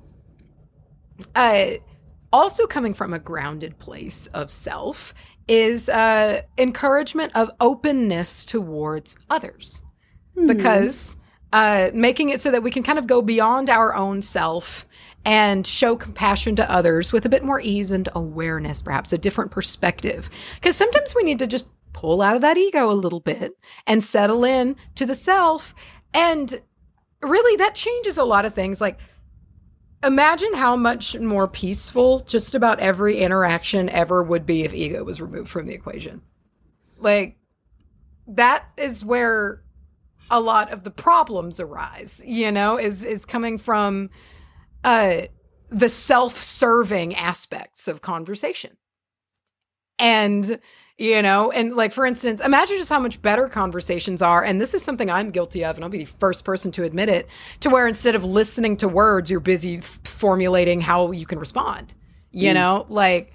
uh, also coming from a grounded place of self is uh, encouragement of openness towards others. Mm. Because uh, making it so that we can kind of go beyond our own self and show compassion to others with a bit more ease and awareness, perhaps a different perspective. Because sometimes we need to just pull out of that ego a little bit and settle in to the self. And really that changes a lot of things. Like, imagine how much more peaceful just about every interaction ever would be if ego was removed from the equation. Like, that is where a lot of the problems arise, you know, is, is coming from uh, the self-serving aspects of conversation. And, you know, and like, for instance, imagine just how much better conversations are. And this is something I'm guilty of, and I'll be the first person to admit it, to where instead of listening to words, you're busy f- formulating how you can respond, you mm. know, like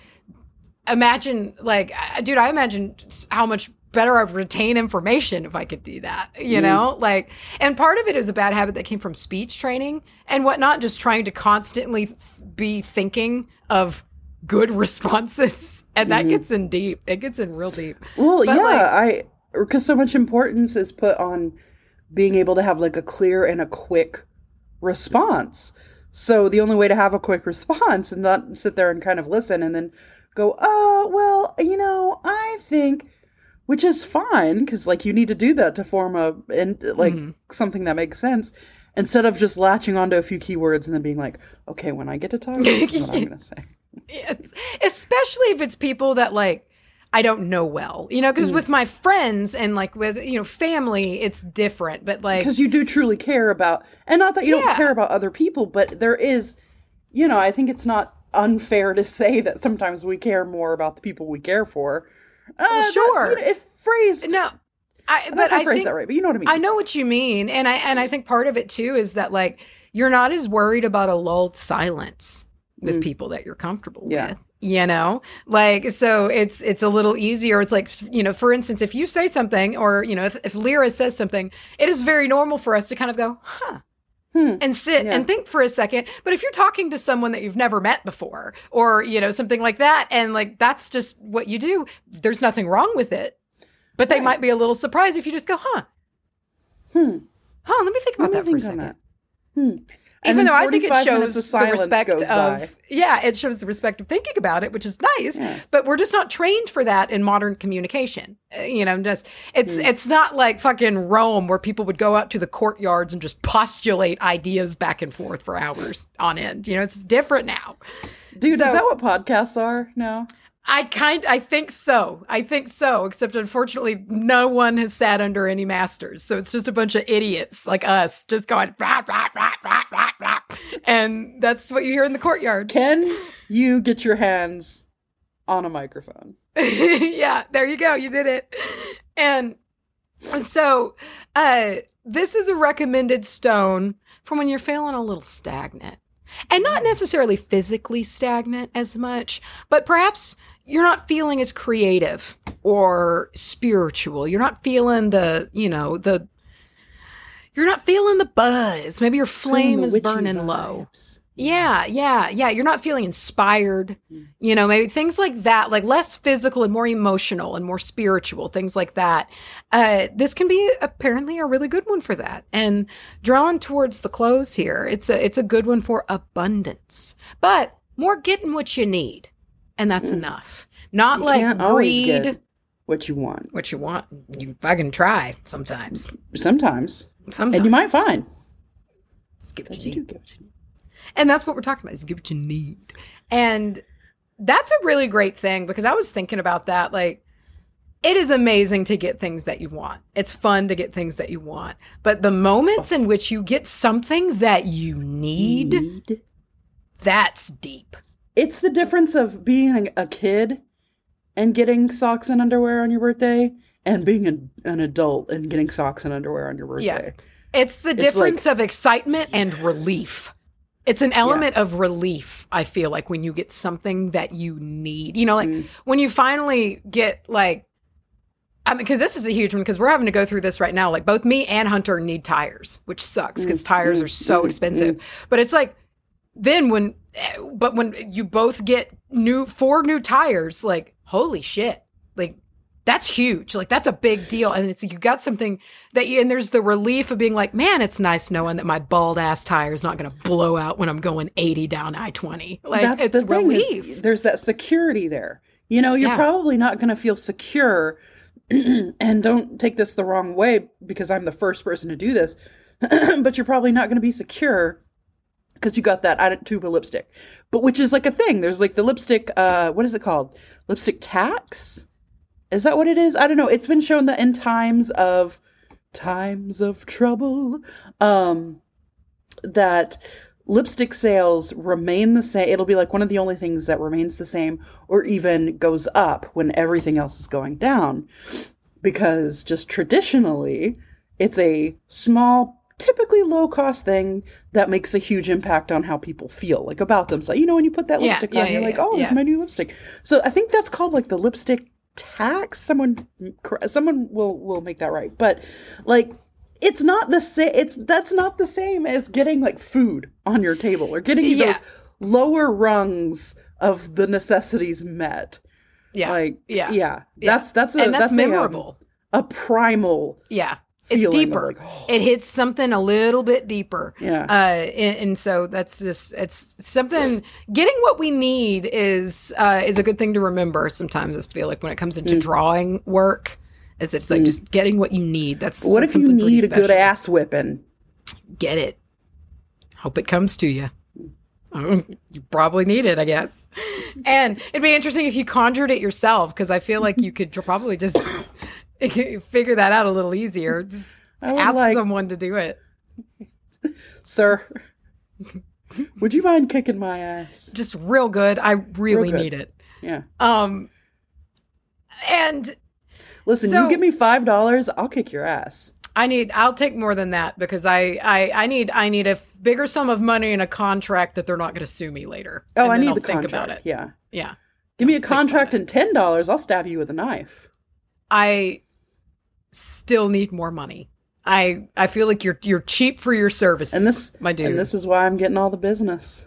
imagine like, dude, I imagine how much better I'd retain information if I could do that, you mm. know, like, and part of it is a bad habit that came from speech training and whatnot, just trying to constantly th- be thinking of good responses. And that mm-hmm. gets in deep. It gets in real deep. Well, but yeah, like, I, because so much importance is put on being able to have like a clear and a quick response. So the only way to have a quick response and not sit there and kind of listen and then go, oh, well, you know, I think, which is fine, because like you need to do that to form a, and like mm-hmm. something that makes sense. Instead of just latching onto a few keywords and then being like, okay, when I get to talk, this is what I'm going to say. Yes. Especially if it's people that like, I don't know well, you know, because mm. with my friends and like with, you know, family, it's different, but like. Because you do truly care about, and not that you yeah. don't care about other people, but there is, you know, I think it's not unfair to say that sometimes we care more about the people we care for. Uh, well, sure. That, you know, if phrased. No. I, I but I phrase think, that right, but you know what I mean. I know what you mean, and I and I think part of it too is that like you're not as worried about a lulled silence with mm. people that you're comfortable yeah. with, you know. Like so, it's it's a little easier. It's like, you know, for instance, if you say something, or you know, if if Lyra says something, it is very normal for us to kind of go, huh. Hmm. And sit yeah. and think for a second. But if you're talking to someone that you've never met before, or you know, something like that, and like that's just what you do, there's nothing wrong with it. But they right. might be a little surprised if you just go, huh? Hmm. Huh, let me think about let that for a second. That. Hmm. Even though I think it shows the respect of, by. yeah, it shows the respect of thinking about it, which is nice. Yeah. But we're just not trained for that in modern communication. Uh, you know, just it's hmm. it's not like fucking Rome where people would go out to the courtyards and just postulate ideas back and forth for hours on end. You know, it's different now. Dude, so, is that what podcasts are now? I kind, I think so. I think so. Except unfortunately, no one has sat under any masters, so it's just a bunch of idiots like us, just going rah, rah, rah, rah, rah, rah. And that's what you hear in the courtyard. Can you get your hands on a microphone? Yeah, there you go. You did it. And so, uh, this is a recommended stone for when you're feeling a little stagnant. And not necessarily physically stagnant as much, but perhaps you're not feeling as creative or spiritual. You're not feeling the, you know, the, you're not feeling the buzz. Maybe your flame is burning vibes. Low. Yeah, yeah, yeah. You're not feeling inspired. Mm. You know, maybe things like that, like less physical and more emotional and more spiritual, things like that. Uh, this can be apparently a really good one for that. And drawn towards the close here, it's a it's a good one for abundance, but more getting what you need, and that's mm. enough. Not you like can't greed. Always get what you want. What you want. You fucking try sometimes. Sometimes. Sometimes. And you might find. Just give what you you do need. get what you need. And that's what we're talking about, is give what you need. And that's a really great thing, because I was thinking about that. Like, it is amazing to get things that you want. It's fun to get things that you want. But the moments in which you get something that you need, need? That's deep. It's the difference of being a kid and getting socks and underwear on your birthday and being an, an adult and getting socks and underwear on your birthday. Yeah. It's the difference it's like, of excitement and relief. It's an element yeah. of relief, I feel like, when you get something that you need. You know, like mm. when you finally get like I mean, because this is a huge one, because we're having to go through this right now. Like, both me and Hunter need tires, which sucks because mm, tires mm, are so mm, expensive. Mm. But it's like, then when, but when you both get new, four new tires, like, holy shit. Like, that's huge. Like, that's a big deal. And it's, you got something that you, and there's the relief of being like, man, it's nice knowing that my bald ass tire is not going to blow out when I'm going eighty down I twenty. Like, that's it's the thing relief. Is, there's that security there. You know, you're yeah. probably not going to feel secure. And don't take this the wrong way because I'm the first person to do this, but you're probably not going to be secure because you got that tube of lipstick, but which is like a thing. There's like the lipstick, uh, what is it called? Lipstick tax? Is that what it is? I don't know. It's been shown that in times of times of trouble, um, that lipstick sales remain the same. It'll be like one of the only things that remains the same or even goes up when everything else is going down. Because just traditionally, it's a small, typically low-cost thing that makes a huge impact on how people feel, like about themselves. You know, when you put that yeah, lipstick yeah, on, yeah, you're yeah, like, oh, yeah. this is my new lipstick. So I think that's called like the lipstick tax. Someone, someone will, will make that right. But like, it's not the same. It's that's not the same as getting like food on your table or getting yeah. those lower rungs of the necessities met. Yeah, like yeah, yeah. That's that's a, and that's, that's memorable. A, a primal. Yeah, it's deeper. Like, oh. It hits something a little bit deeper. Yeah, uh, and, and so that's just it's something. Getting what we need is uh, is a good thing to remember. Sometimes I feel like when it comes into mm. drawing work. It's, it's like mm. just getting what you need. That's what that's if you need a good ass whipping? Get it. Hope it comes to you. Oh, you probably need it, I guess. And it'd be interesting if you conjured it yourself, because I feel like you could probably just figure that out a little easier. Just ask like, someone to do it. Sir, would you mind kicking my ass? Just real good. I really good. need it. Yeah. Um. And. Listen, so, you give me five dollars, I'll kick your ass. I need. I'll take more than that because I, I, I need. I need a bigger sum of money and a contract that they're not going to sue me later. Oh, I need I'll the think contract. About it. Yeah, yeah. Give me a contract and ten dollars. I'll stab you with a knife. I still need more money. I, I feel like you're, you're cheap for your services, and this, my dude. And this is why I'm getting all the business.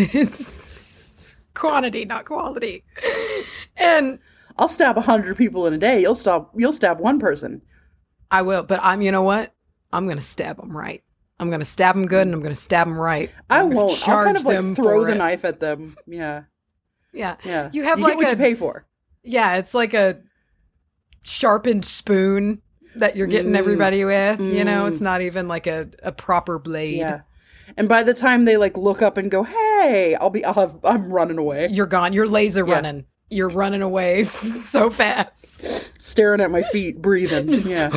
It's quantity, not quality. And. I'll stab a hundred people in a day. You'll stop. You'll stab one person. I will, but I'm. You know what? I'm gonna stab them right. I'm gonna stab them good, and I'm gonna stab them right. I won't. I'll kind of like throw the it. knife at them. Yeah. Yeah. Yeah. You have you like get what a, you pay for. Yeah, it's like a sharpened spoon that you're getting mm. everybody with. Mm. You know, it's not even like a, a proper blade. Yeah. And by the time they like look up and go, "Hey," I'll be. I'll have. I'm running away. You're gone. You're laser yeah. running. You're running away so fast. Staring at my feet, breathing. Just, yeah.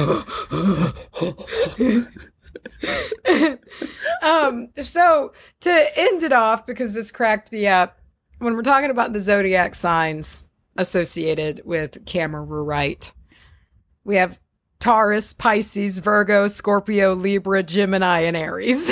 um, so to end it off, because this cracked me up, when we're talking about the zodiac signs associated with Camera Wright, we have Taurus, Pisces, Virgo, Scorpio, Libra, Gemini, and Aries.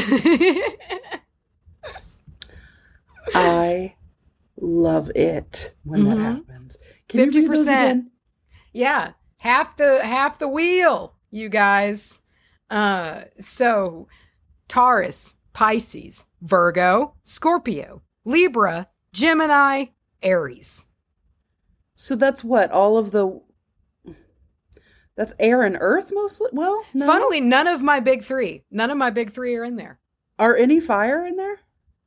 I love it when mm-hmm. that happens. Can fifty percent. You read those again? Yeah. Half the half the wheel, you guys. Uh so Taurus, Pisces, Virgo, Scorpio, Libra, Gemini, Aries. So that's what? All of the That's air and earth mostly? Well, no. Funnily, none of my big three. None of my big three are in there. Are any fire in there?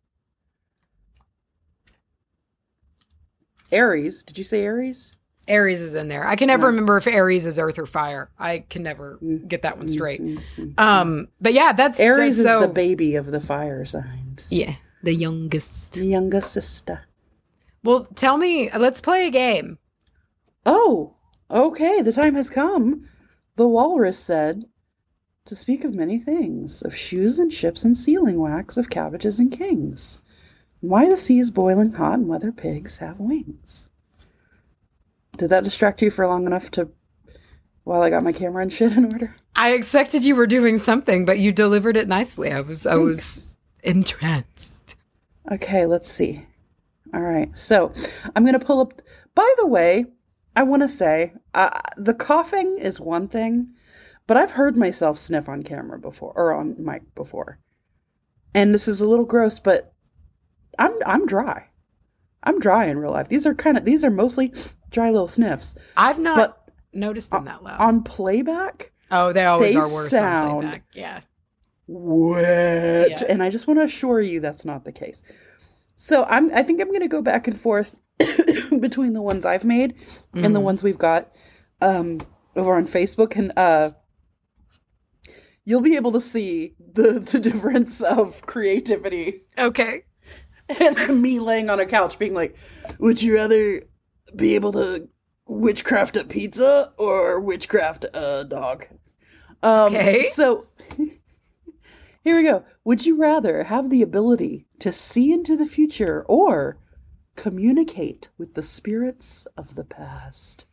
Aries. Did you say Aries? Aries is in there. I can never no. remember if Aries is earth or fire. I can never get that one straight. Mm-hmm. Um, but yeah, that's Aries that's, so, is the baby of the fire signs. Yeah, the youngest. The youngest sister. Well, tell me, let's play a game. Oh, okay. The time has come. The walrus said to speak of many things, of shoes and ships and sealing wax, of cabbages and kings. Why the sea is boiling hot and whether pigs have wings. Did that distract you for long enough to, while I got my camera and shit in order? I expected you were doing something, but you delivered it nicely. I was, Thanks. I was entranced. Okay, let's see. All right, so I'm going to pull up, by the way, I want to say uh, the coughing is one thing, but I've heard myself sniff on camera before or on mic before. And this is a little gross, but I'm I'm dry. I'm dry in real life. These are kind of these are mostly dry little sniffs. I've not but noticed them that loud. On playback, oh, they always they are worse sound on playback. Yeah. Wet. Yeah. And I just want to assure you that's not the case. So I'm I think I'm going to go back and forth between the ones I've made mm. and the ones we've got um, over on Facebook, and uh, you'll be able to see the the difference of creativity. Okay. And me laying on a couch being like, would you rather be able to witchcraft a pizza or witchcraft a dog? Um, okay. So here we go. Would you rather have the ability to see into the future or communicate with the spirits of the past?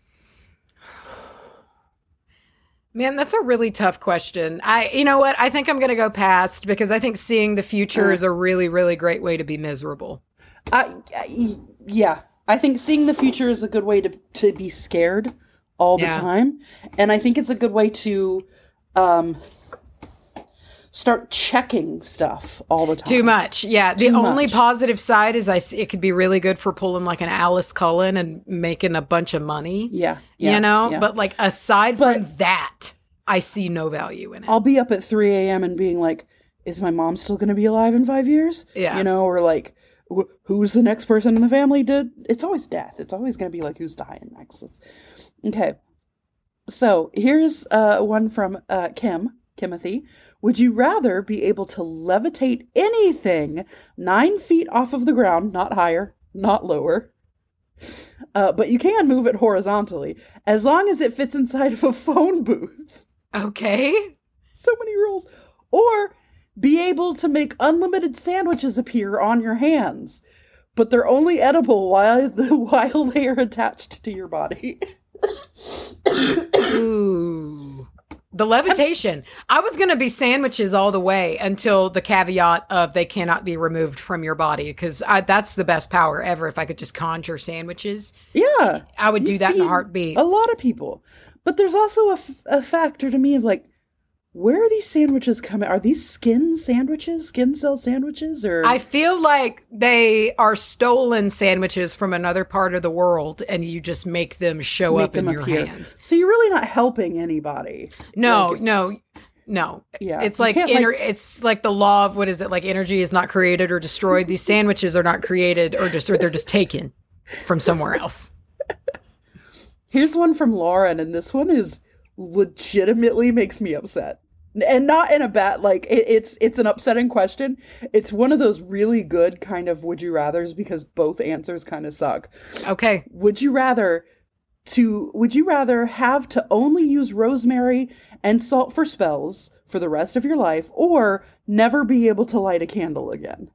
Man, that's a really tough question. I, you know what? I think I'm going to go past because I think seeing the future uh, is a really, really great way to be miserable. I, I, yeah, I think seeing the future is a good way to, to be scared all the yeah. time. And I think it's a good way to um, start checking stuff all the time. Too much. Yeah. Too the only much. positive side is I see it could be really good for pulling like an Alice Cullen and making a bunch of money. Yeah. yeah you know, yeah. but like aside but, from that, I see no value in it. I'll be up at three a.m. and being like, is my mom still going to be alive in five years? Yeah. You know, or like, wh- who's the next person in the family to, it's always death. It's always going to be like, who's dying next? Let's, okay. So here's uh, one from uh, Kim, Kimothy. Would you rather be able to levitate anything nine feet off of the ground, not higher, not lower, uh, but you can move it horizontally, as long as it fits inside of a phone booth? Okay. So many rules. Or be able to make unlimited sandwiches appear on your hands, but they're only edible while, while they are attached to your body. Ooh. The levitation. I was going to be sandwiches all the way until the caveat of they cannot be removed from your body, because that's the best power ever. If I could just conjure sandwiches, yeah, I would do that in a heartbeat. A lot of people. But there's also a, f- a factor to me of like, where are these sandwiches coming? Are these skin sandwiches, skin cell sandwiches? Or I feel like they are stolen sandwiches from another part of the world, and you just make them show make up them in your appear. hands. So you're really not helping anybody. No, like if, no, no. Yeah, it's like, ener- like it's like the law of what is it? Like energy is not created or destroyed. These sandwiches are not created or just or they're just taken from somewhere else. Here's one from Lauren, and this one is legitimately makes me upset. And not in a bad, like, it, it's it's an upsetting question. It's one of those really good kind of would you rathers because both answers kind of suck. Okay. Would you rather to, would you rather have to only use rosemary and salt for spells for the rest of your life, or never be able to light a candle again?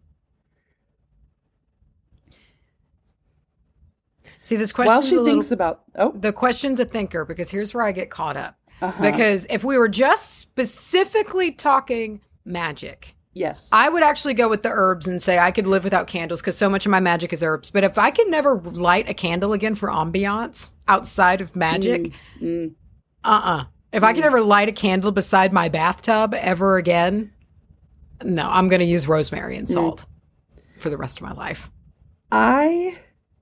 See, this question While she a thinks little, about, oh. The question's a thinker, because here's where I get caught up. Uh-huh. Because if we were just specifically talking magic, yes, I would actually go with the herbs and say I could live without candles because so much of my magic is herbs. But if I could never light a candle again for ambiance outside of magic, mm, mm. uh-uh. If mm. I could never light a candle beside my bathtub ever again, no, I'm going to use rosemary and salt mm. for the rest of my life. I...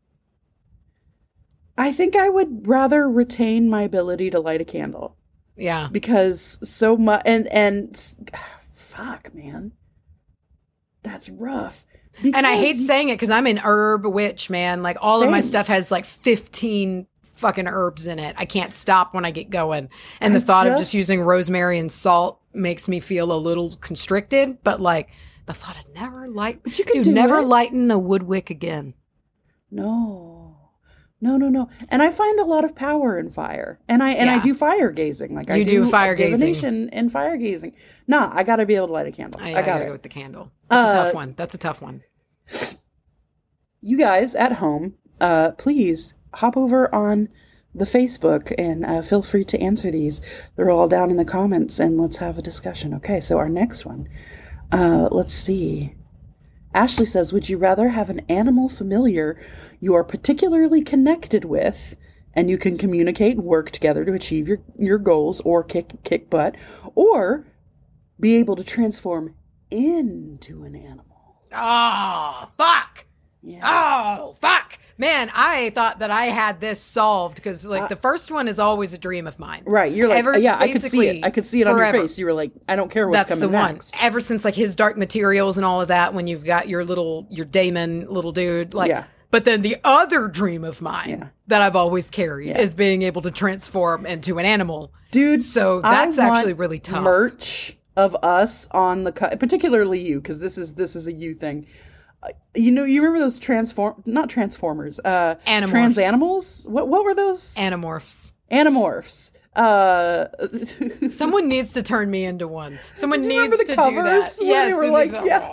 I think I would rather retain my ability to light a candle. Yeah. Because so much, and, and, fuck, man. That's rough. Because and I hate you, saying it because I'm an herb witch, man. Like, all same. of my stuff has like fifteen fucking herbs in it. I can't stop when I get going. And the I thought just, of just using rosemary and salt makes me feel a little constricted. But like, the thought of never light, but you could dude, do never it. lighten a wood wick again. No. No, no, no. And I find a lot of power in fire. And I and yeah. I do fire gazing. Like you I do, do fire divination gazing and fire gazing. Nah, I gotta be able to light a candle. I, I, I gotta go with the candle. That's uh, a tough one. That's a tough one. You guys at home, uh, please hop over on the Facebook and uh, feel free to answer these. They're all down in the comments, and let's have a discussion. Okay, so our next one. Uh, let's see. Ashley says, would you rather have an animal familiar you are particularly connected with and you can communicate and work together to achieve your, your goals or kick kick butt, or be able to transform into an animal. Oh, fuck. Yeah. Oh, fuck. Man, I thought that I had this solved because, like, uh, the first one is always a dream of mine. Right. You're like, Ever, yeah, I could see it. I could see it forever. on your face. You were like, I don't care what's That's coming the next. one. Ever since, like, his Dark Materials and all of that, when you've got your little, your Damon little dude. Like, yeah. But then the other dream of mine yeah. that I've always carried yeah. is being able to transform into an animal. Dude. So that's actually really tough. Merch of us on the cut, particularly you, because this is this is a you thing. Uh, you know, you remember those transform not transformers, uh, Animorphs. Trans animals. What what were those? Animorphs. Animorphs. Uh, Someone needs to turn me into one. Someone do you needs remember the to covers do that. Where yes, they were like, the, yeah.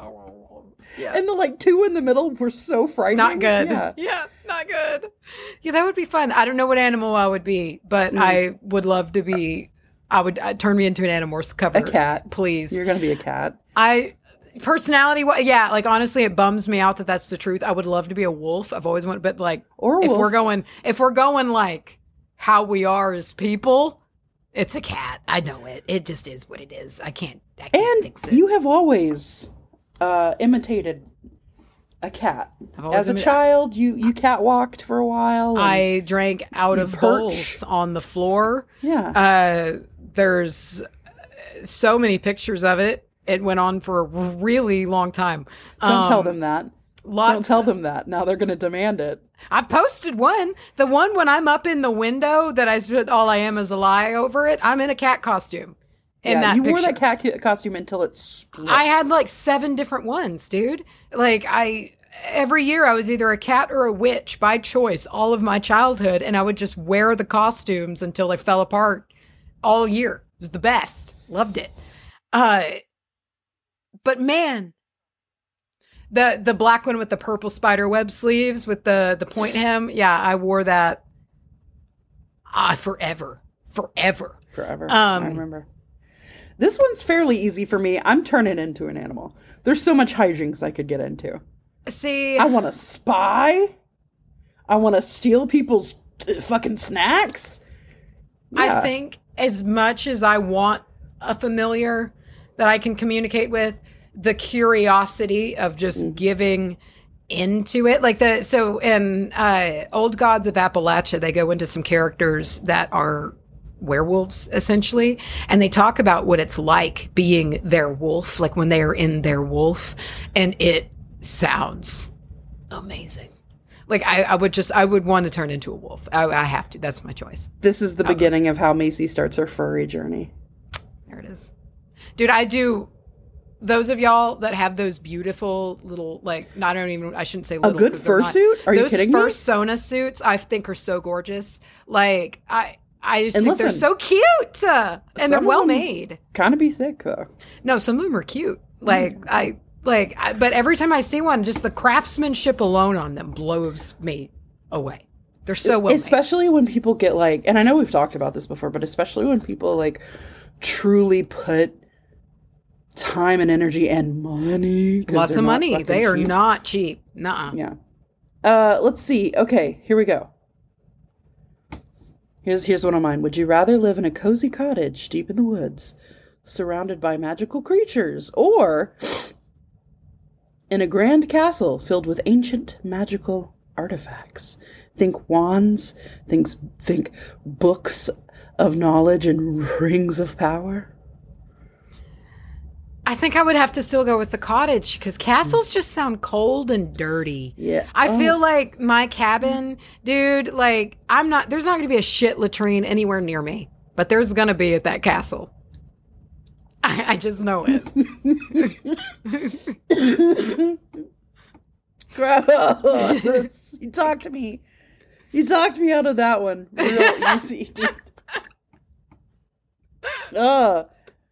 yeah, and the like two in the middle were so frightening. Not good. Yeah. yeah, not good. Yeah, that would be fun. I don't know what animal I would be, but mm. I would love to be. I would I'd turn me into an Animorphs cover. A cat, please. You're gonna be a cat. I. Personality, yeah, like honestly, it bums me out that that's the truth. I would love to be a wolf. I've always wanted, but like, or a if wolf. we're going, if we're going like how we are as people, it's a cat. I know it. It just is what it is. I can't. I can't and fix it. You have always uh, imitated a cat. As a imi- child, you you catwalked for a while. I drank out of perch. bowls on the floor. Yeah. Uh, there's so many pictures of it. It went on for a really long time. Don't um, tell them that. Lots, Don't tell them that. Now they're going to demand it. I've posted one. The one when I'm up in the window that I spent all I am is a lie over it. I'm in a cat costume. In yeah, that you picture. wore that cat costume until it split. I had like seven different ones, dude. Like I, every year I was either a cat or a witch by choice all of my childhood. And I would just wear the costumes until they fell apart all year. It was the best. Loved it. Uh, But man, the the black one with the purple spider web sleeves with the, the point hem, yeah, I wore that ah, forever. Forever. Forever. Um, I remember. This one's fairly easy for me. I'm turning into an animal. There's so much hijinks I could get into. See. I want to spy. I want to steal people's fucking snacks. Yeah. I think as much as I want a familiar that I can communicate with, the curiosity of just mm. giving into it. Like the, so in uh, Old Gods of Appalachia, they go into some characters that are werewolves, essentially. And they talk about what it's like being their wolf, like when they are in their wolf. And it sounds amazing. Like I, I would just, I would want to turn into a wolf. I, I have to. That's my choice. This is the I'll beginning go. of how Macy starts her furry journey. There it is. Dude, I do. Those of y'all that have those beautiful little, like, not I don't even, I shouldn't say little. A good fursuit? Are you kidding me? Those fursona suits, I think, are so gorgeous. Like, I, I just and think listen, they're so cute, uh, and they're well made. Kind of be thick though. No, some of them are cute. Like mm. I, like, I, but every time I see one, just the craftsmanship alone on them blows me away. They're so well made. Especially when people get like, and I know we've talked about this before, but especially when people like truly put time and energy and money. Lots of money. They are cheap. not cheap. Nuh-uh. Yeah. Uh, let's see. Okay, here we go. Here's here's one of mine. Would you rather live in a cozy cottage deep in the woods, surrounded by magical creatures, or in a grand castle filled with ancient magical artifacts? Think wands, think, think books of knowledge and rings of power. I think I would have to still go with the cottage because castles just sound cold and dirty. Yeah. I oh. feel like my cabin, dude, like I'm not, there's not going to be a shit latrine anywhere near me, but there's going to be at that castle. I, I just know it. Gross. You talked me. You talked me out of that one. Real easy, dude. Ugh.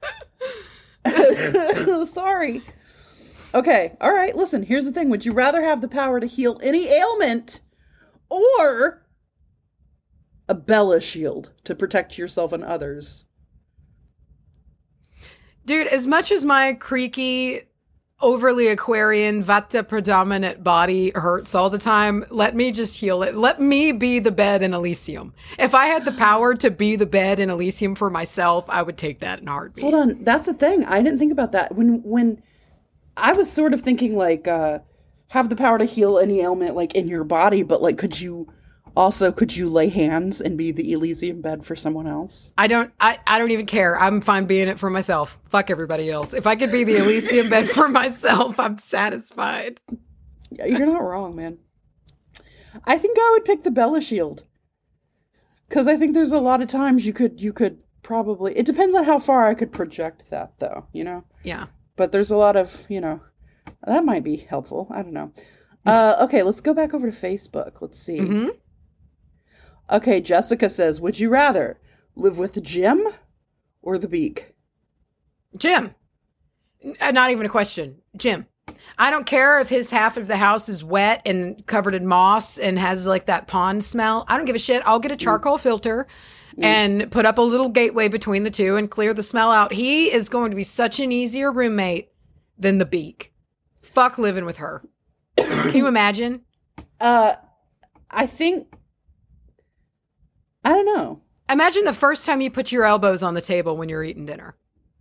Sorry. Okay. All right. Listen, here's the thing. Would you rather have the power to heal any ailment or a Bella shield to protect yourself and others? Dude, as much as my creaky overly Aquarian, Vata predominant body hurts all the time. Let me just heal it. Let me be the bed in Elysium. If I had the power to be the bed in Elysium for myself, I would take that in a heartbeat. Hold on. That's the thing. I didn't think about that. When when I was sort of thinking like uh, have the power to heal any ailment like in your body, but like could you also could you lay hands and be the Elysium bed for someone else? I don't I, I don't even care. I'm fine being it for myself. Fuck everybody else. If I could be the Elysium bed for myself, I'm satisfied. Yeah, you're not wrong, man. I think I would pick the Bella Shield. Cuz I think there's a lot of times you could you could probably it depends on how far I could project that though, you know? Yeah. But there's a lot of, you know, that might be helpful. I don't know. Uh, okay, let's go back over to Facebook. Let's see. Mm-hmm. Okay, Jessica says, would you rather live with Jim or the Beak? Jim. N- Not even a question. Jim. I don't care if his half of the house is wet and covered in moss and has like that pond smell. I don't give a shit. I'll get a charcoal mm. filter mm. and put up a little gateway between the two and clear the smell out. He is going to be such an easier roommate than the Beak. Fuck living with her. Can you imagine? Uh, I think... I don't know. Imagine the first time you put your elbows on the table when you're eating dinner.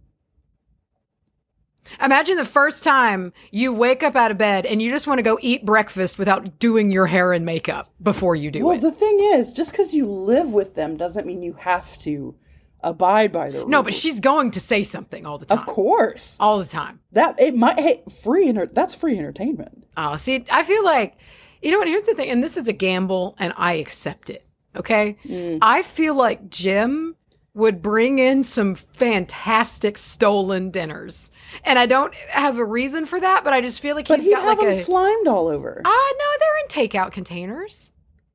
Imagine the first time you wake up out of bed and you just want to go eat breakfast without doing your hair and makeup before you do well, it. Well, the thing is, just because you live with them doesn't mean you have to abide by the rules. No, but she's going to say something all the time. Of course. All the time. That, it might, hey, free, enter- that's free entertainment. Oh, see, I feel like, you know what, here's the thing, and this is a gamble, and I accept it. Okay. Mm. I feel like Jim would bring in some fantastic stolen dinners. And I don't have a reason for that, but I just feel like but he's he'd got have like them a slimed all over. Ah, uh, no, they're in takeout containers.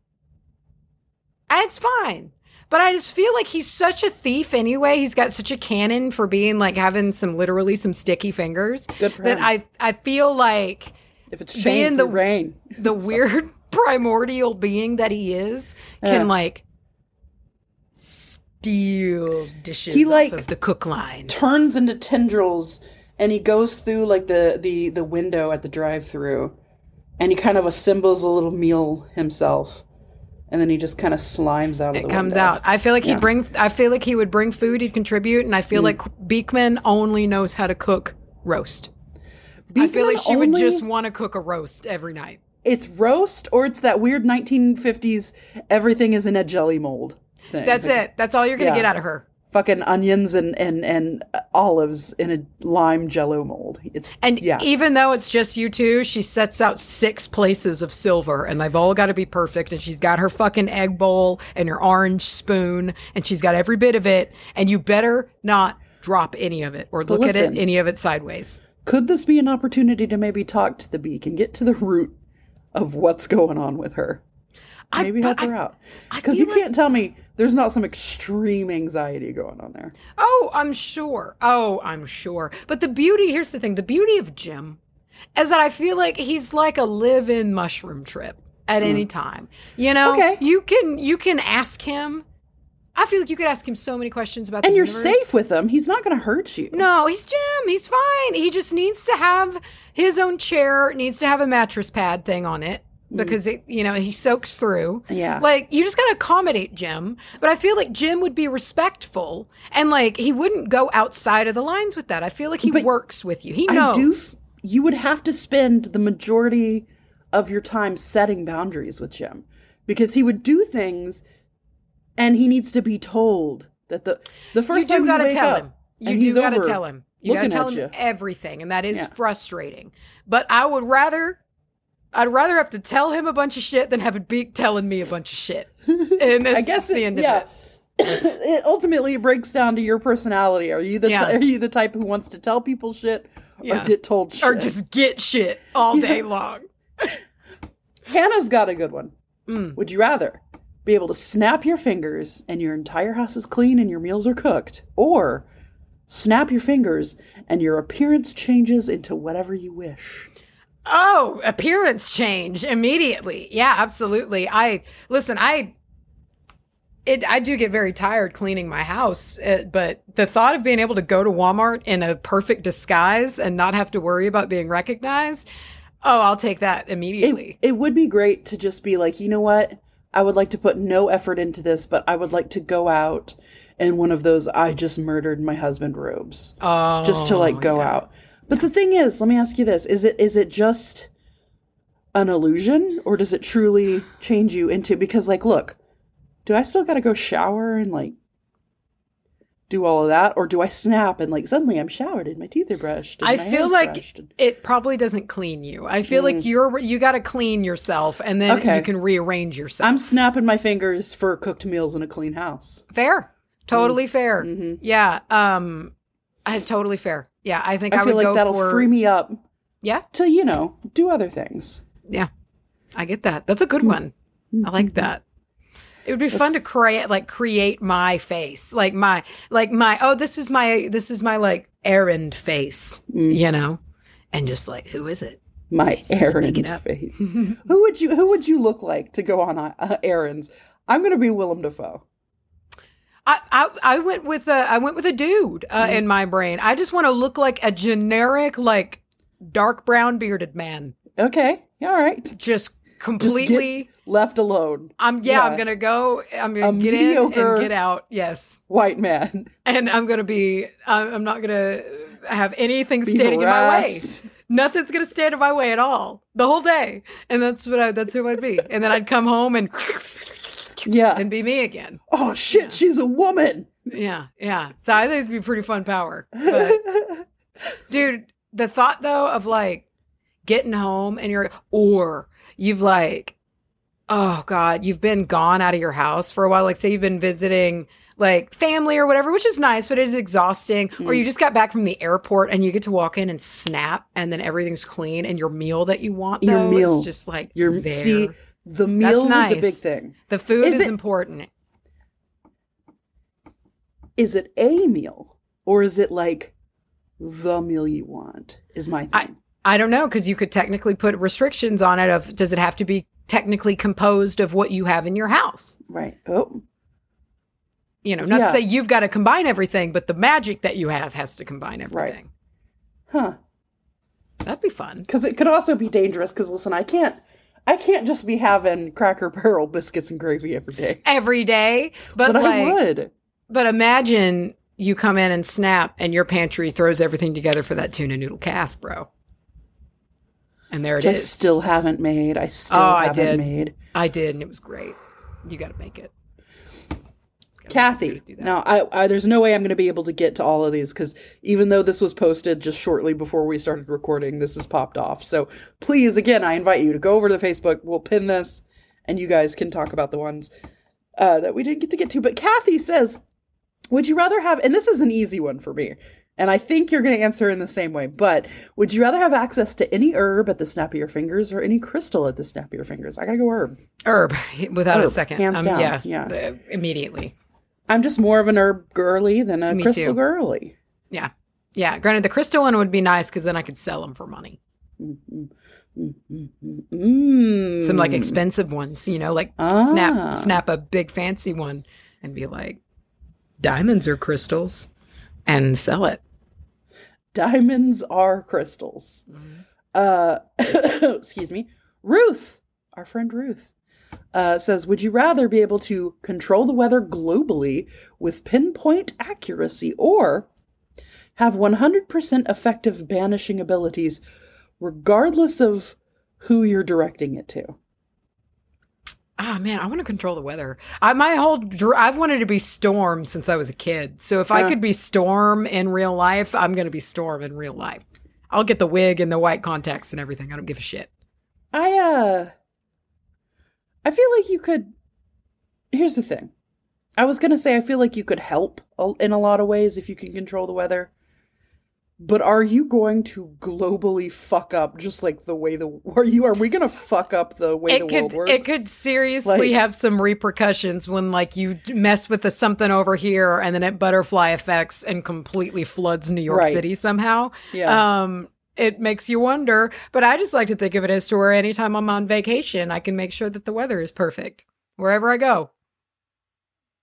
It's fine. But I just feel like he's such a thief anyway. He's got such a cannon for being like having some literally some sticky fingers. Good for that him. I I feel like if it's being the rain, the weird primordial being that he is can yeah. like steal dishes he, like, off of the cook line. Turns into tendrils and he goes through like the, the, the window at the drive-thru and he kind of assembles a little meal himself. And then he just kind of slimes out of it the It comes window. out. I feel like yeah. he'd bring I feel like he would bring food, he'd contribute, and I feel mm. like Beekman only knows how to cook roast. Beekman I feel like she only... would just want to cook a roast every night. It's roast or it's that weird nineteen fifties everything is in a jelly mold thing. That's like, it. That's all you're going to yeah. get out of her. Fucking onions and, and, and olives in a lime jello mold. It's And yeah. even though it's just you two, she sets out six places of silver and they've all got to be perfect. And she's got her fucking egg bowl and her orange spoon and she's got every bit of it. And you better not drop any of it or look listen, at it, any of it sideways. Could this be an opportunity to maybe talk to the Beak and get to the root of what's going on with her? Maybe I, help her I, out. Because you like, can't tell me there's not some extreme anxiety going on there. Oh, I'm sure. Oh, I'm sure. But the beauty, here's the thing. The beauty of Jim is that I feel like he's like a live-in mushroom trip at mm. any time. You know, okay. you can you can ask him. I feel like you could ask him so many questions about and the you're universe. safe with him. He's not going to hurt you. No, he's Jim. He's fine. He just needs to have his own chair, needs to have a mattress pad thing on it. Because, it, you know, he soaks through. Yeah. Like, you just got to accommodate Jim. But I feel like Jim would be respectful. And, like, he wouldn't go outside of the lines with that. I feel like he but works with you. He knows. I do, you would have to spend the majority of your time setting boundaries with Jim. Because he would do things, and he needs to be told that the, the first you do time gotta you wake tell up, him. You do got to tell him. You got to tell him you. everything. And that is yeah. frustrating. But I would rather... I'd rather have to tell him a bunch of shit than have a Beak telling me a bunch of shit. And that's I guess the end it, yeah. of it. It ultimately breaks down to your personality. Are you the yeah. t- are you the type who wants to tell people shit or yeah. get told shit? Or just get shit all day yeah. long. Hannah's got a good one. Mm. Would you rather be able to snap your fingers and your entire house is clean and your meals are cooked, or snap your fingers and your appearance changes into whatever you wish? Oh, appearance change immediately. Yeah, absolutely. I listen, I it, I do get very tired cleaning my house, uh, but the thought of being able to go to Walmart in a perfect disguise and not have to worry about being recognized, oh, I'll take that immediately. It, it would be great to just be like, you know what? I would like to put no effort into this, but I would like to go out in one of those I just murdered my husband robes. Oh, just to like go yeah. out. But the thing is, let me ask you this. Is it is it just an illusion, or does it truly change you into, because like, look, do I still got to go shower and like do all of that? Or do I snap and like suddenly I'm showered and my teeth are brushed? And I my feel hair's like brushed and... it probably doesn't clean you. I feel mm. like you're, you got to clean yourself and then okay. you can rearrange yourself. I'm snapping my fingers for cooked meals in a clean house. Fair. Totally mm. fair. Mm-hmm. Yeah. Um, I totally fair. Yeah. I think I, I would feel like go that'll for... free me up. Yeah. To, you know, do other things. Yeah. I get that. That's a good one. Mm-hmm. I like that. It would be That's... fun to create, like, create my face, like my, like my, oh, this is my, this is my, like, errand face, mm. you know, and just like, who is it? My errand face. Who would you, who would you look like to go on uh, errands? I'm going to be Willem Dafoe. I, I, I went with a, I went with a dude uh, mm. in my brain. I just want to look like a generic, like, dark brown bearded man. Okay. All right. Just completely Just left alone. I'm yeah, yeah, I'm gonna go. I'm gonna a get in and get out. Yes, white man. And I'm gonna be. I'm, I'm not gonna have anything be standing harassed. in my way. Nothing's gonna stand in my way at all the whole day. And that's what I. That's who I'd be. And then I'd come home and yeah, and be me again. Oh shit, yeah. She's a woman. Yeah, yeah. So I think it'd be pretty fun power. But, dude, the thought though of like getting home and you're or. You've like, oh God, you've been gone out of your house for a while. Like say you've been visiting like family or whatever, which is nice, but it is exhausting. Mm. Or you just got back from the airport and you get to walk in and snap and then everything's clean and your meal that you want, though, your meal is just like your there. See, the meal nice. is a big thing. The food is, is it, important. Is it a meal or is it like the meal you want is my thing. I, I don't know, because you could technically put restrictions on it of, does it have to be technically composed of what you have in your house? Right. Oh. You know, not yeah. to say you've got to combine everything, but the magic that you have has to combine everything. Right. Huh. That'd be fun. Because it could also be dangerous, because listen, I can't, I can't just be having Cracker Barrel biscuits and gravy every day. Every day? But, but like, I would. But imagine you come in and snap and your pantry throws everything together for that tuna noodle cast, bro. And there it Which is. I still haven't made. I still oh, haven't I did. made. I did, and it was great. You got to make it. Kathy, now I, I there's no way I'm going to be able to get to all of these because even though this was posted just shortly before we started recording, this has popped off. So please, again, I invite you to go over to Facebook. We'll pin this, and you guys can talk about the ones uh, that we didn't get to get to. But Kathy says, would you rather have, and this is an easy one for me, and I think you're going to answer in the same way, but would you rather have access to any herb at the snap of your fingers or any crystal at the snap of your fingers? I got to go herb. Herb, without herb, a second. Hands um, down. Yeah, yeah. Uh, immediately. I'm just more of an herb girly than a Me crystal too. girly. Yeah. Yeah. Granted, the crystal one would be nice because then I could sell them for money. Mm, mm, mm, mm, mm. Some like expensive ones, you know, like ah. snap, snap a big fancy one and be like, diamonds are crystals, and sell it. Diamonds are crystals. Mm-hmm. Uh, excuse me. Ruth, our friend Ruth. Uh, says, would you rather be able to control the weather globally with pinpoint accuracy or have one hundred percent effective banishing abilities regardless of who you're directing it to? Oh, man, I want to control the weather. I, my whole, dr- I've wanted to be Storm since I was a kid. So if uh, I could be Storm in real life, I'm going to be Storm in real life. I'll get the wig and the white contacts and everything. I don't give a shit. I, uh... I feel like you could, here's the thing. I was going to say, I feel like you could help in a lot of ways if you can control the weather. But are you going to globally fuck up just like the way the, are you, are we going to fuck up the way it the could, world works? It could seriously like, have some repercussions when like you mess with the something over here and then it butterfly effects and completely floods New York right. City somehow. Yeah. Um, It makes you wonder, but I just like to think of it as to where anytime I'm on vacation, I can make sure that the weather is perfect wherever I go.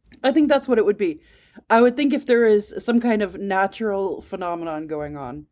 I think that's what it would be. I would think if there is some kind of natural phenomenon going on.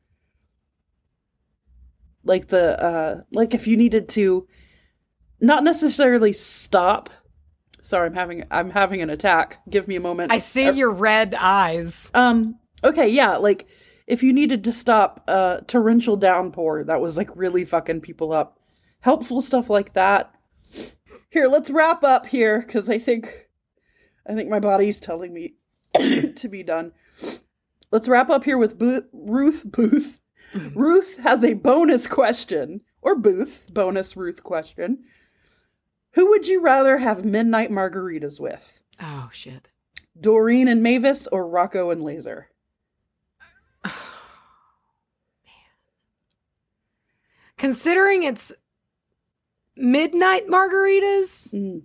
Like the, uh, like if you needed to not necessarily stop. Sorry, I'm having, I'm having an attack. Give me a moment. I see your red eyes. Um, okay, yeah, like if you needed to stop a torrential downpour that was like really fucking people up. Helpful stuff like that. Here, let's wrap up here because I think, I think my body's telling me to be done. Let's wrap up here with Bo- Ruth Booth. Mm-hmm. Ruth has a bonus question, or Booth, bonus Ruth question. Who would you rather have midnight margaritas with? Oh, shit. Doreen and Mavis or Rocco and Laser? Oh, man. Considering it's midnight margaritas? Mm.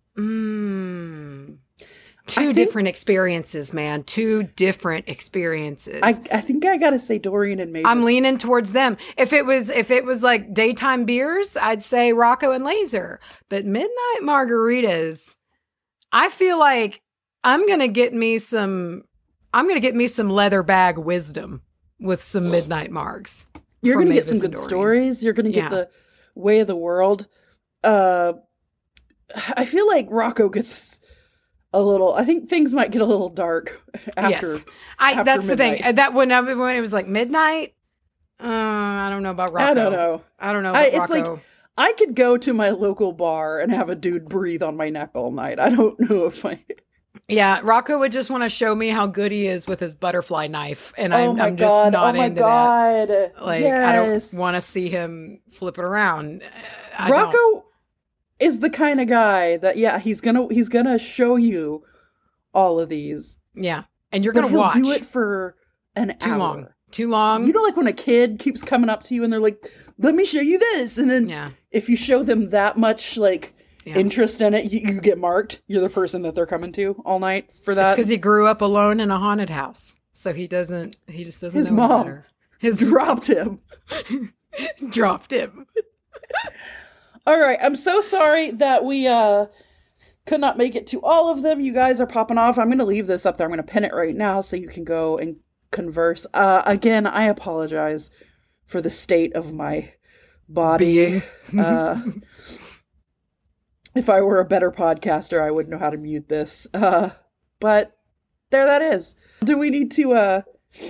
Mm. Two think, different experiences, man. Two different experiences. I, I think I gotta say Doreen and Mavis. I'm leaning towards them. If it was if it was like daytime beers, I'd say Rocco and Laser. But midnight margaritas, I feel like I'm gonna get me some I'm gonna get me some leather bag wisdom with some midnight margs. You're gonna Mavis get some good stories. You're gonna get yeah. the way of the world. Uh I feel like Rocco gets a little, I think things might get a little dark after. Yes, I, after that's midnight. the thing. That when, I, when it was like midnight, uh, I don't know about Rocco. I don't know. I don't know about I, it's Rocco. like, I could go to my local bar and have a dude breathe on my neck all night. I don't know if I... Yeah, Rocco would just want to show me how good he is with his butterfly knife. And oh I'm, I'm just God. not oh my into God. that. Like, yes. I don't want to see him flip it around. I Rocco don't. is the kind of guy that, yeah, he's gonna he's gonna show you all of these. Yeah. And you're but going to he'll watch. do it for an Too hour. long. Too long. You know, like when a kid keeps coming up to you and they're like, let me show you this. And then yeah. if you show them that much, like, yeah. interest in it, you, you get marked. You're the person that they're coming to all night for that. It's because he grew up alone in a haunted house. So he doesn't, he just doesn't His know mom better. His dropped him. dropped him. All right. I'm so sorry that we, uh, could not make it to all of them. You guys are popping off. I'm going to leave this up there. I'm going to pin it right now so you can go and converse. Uh, again, I apologize for the state of my body. uh, if I were a better podcaster, I would know how to mute this. Uh, but there that is. Do we need to... Uh,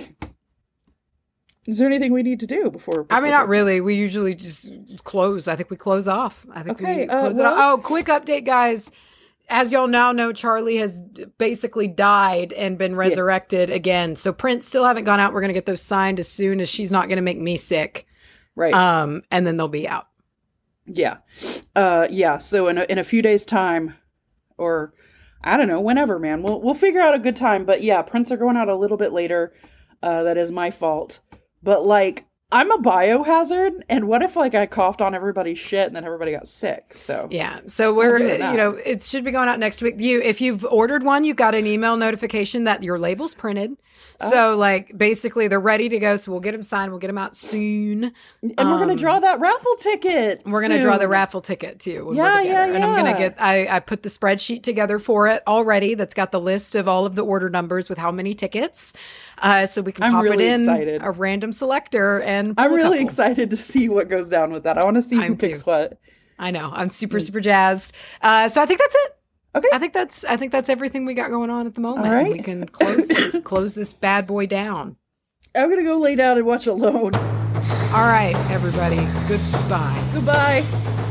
is there anything we need to do before? before I mean, not really. We usually just close. I think we close off. I think okay, we close uh, well, it off. Oh, quick update, guys. As y'all now know, Charlie has basically died and been resurrected yeah. again. So prints still haven't gone out. We're going to get those signed as soon as she's not going to make me sick. Right. Um, and then they'll be out. Yeah. Uh, yeah. So in a, in a few days' time, or I don't know, whenever, man, we'll we'll figure out a good time. But yeah, prints are going out a little bit later. Uh, that is my fault. But like, I'm a biohazard, and what if like I coughed on everybody's shit and then everybody got sick? So yeah, so we're you know it should be going out next week. You if you've ordered one, you got an email notification that your label's printed. Oh. So like basically they're ready to go. So we'll get them signed. We'll get them out soon, and um, we're gonna draw that raffle ticket. We're gonna soon. draw the raffle ticket too. When yeah, we're yeah, yeah. And I'm gonna get. I I put the spreadsheet together for it already. That's got the list of all of the order numbers with how many tickets. Uh, so we can I'm pop really it in excited. a random selector and I'm really couple. excited to see what goes down with that. I want to see who I'm picks too. what. I know. I'm super, super jazzed. Uh, so I think that's it. Okay. I think that's I think that's everything we got going on at the moment. All right. We can close close this bad boy down. I'm gonna go lay down and watch Alone. All right, everybody. Goodbye. Goodbye.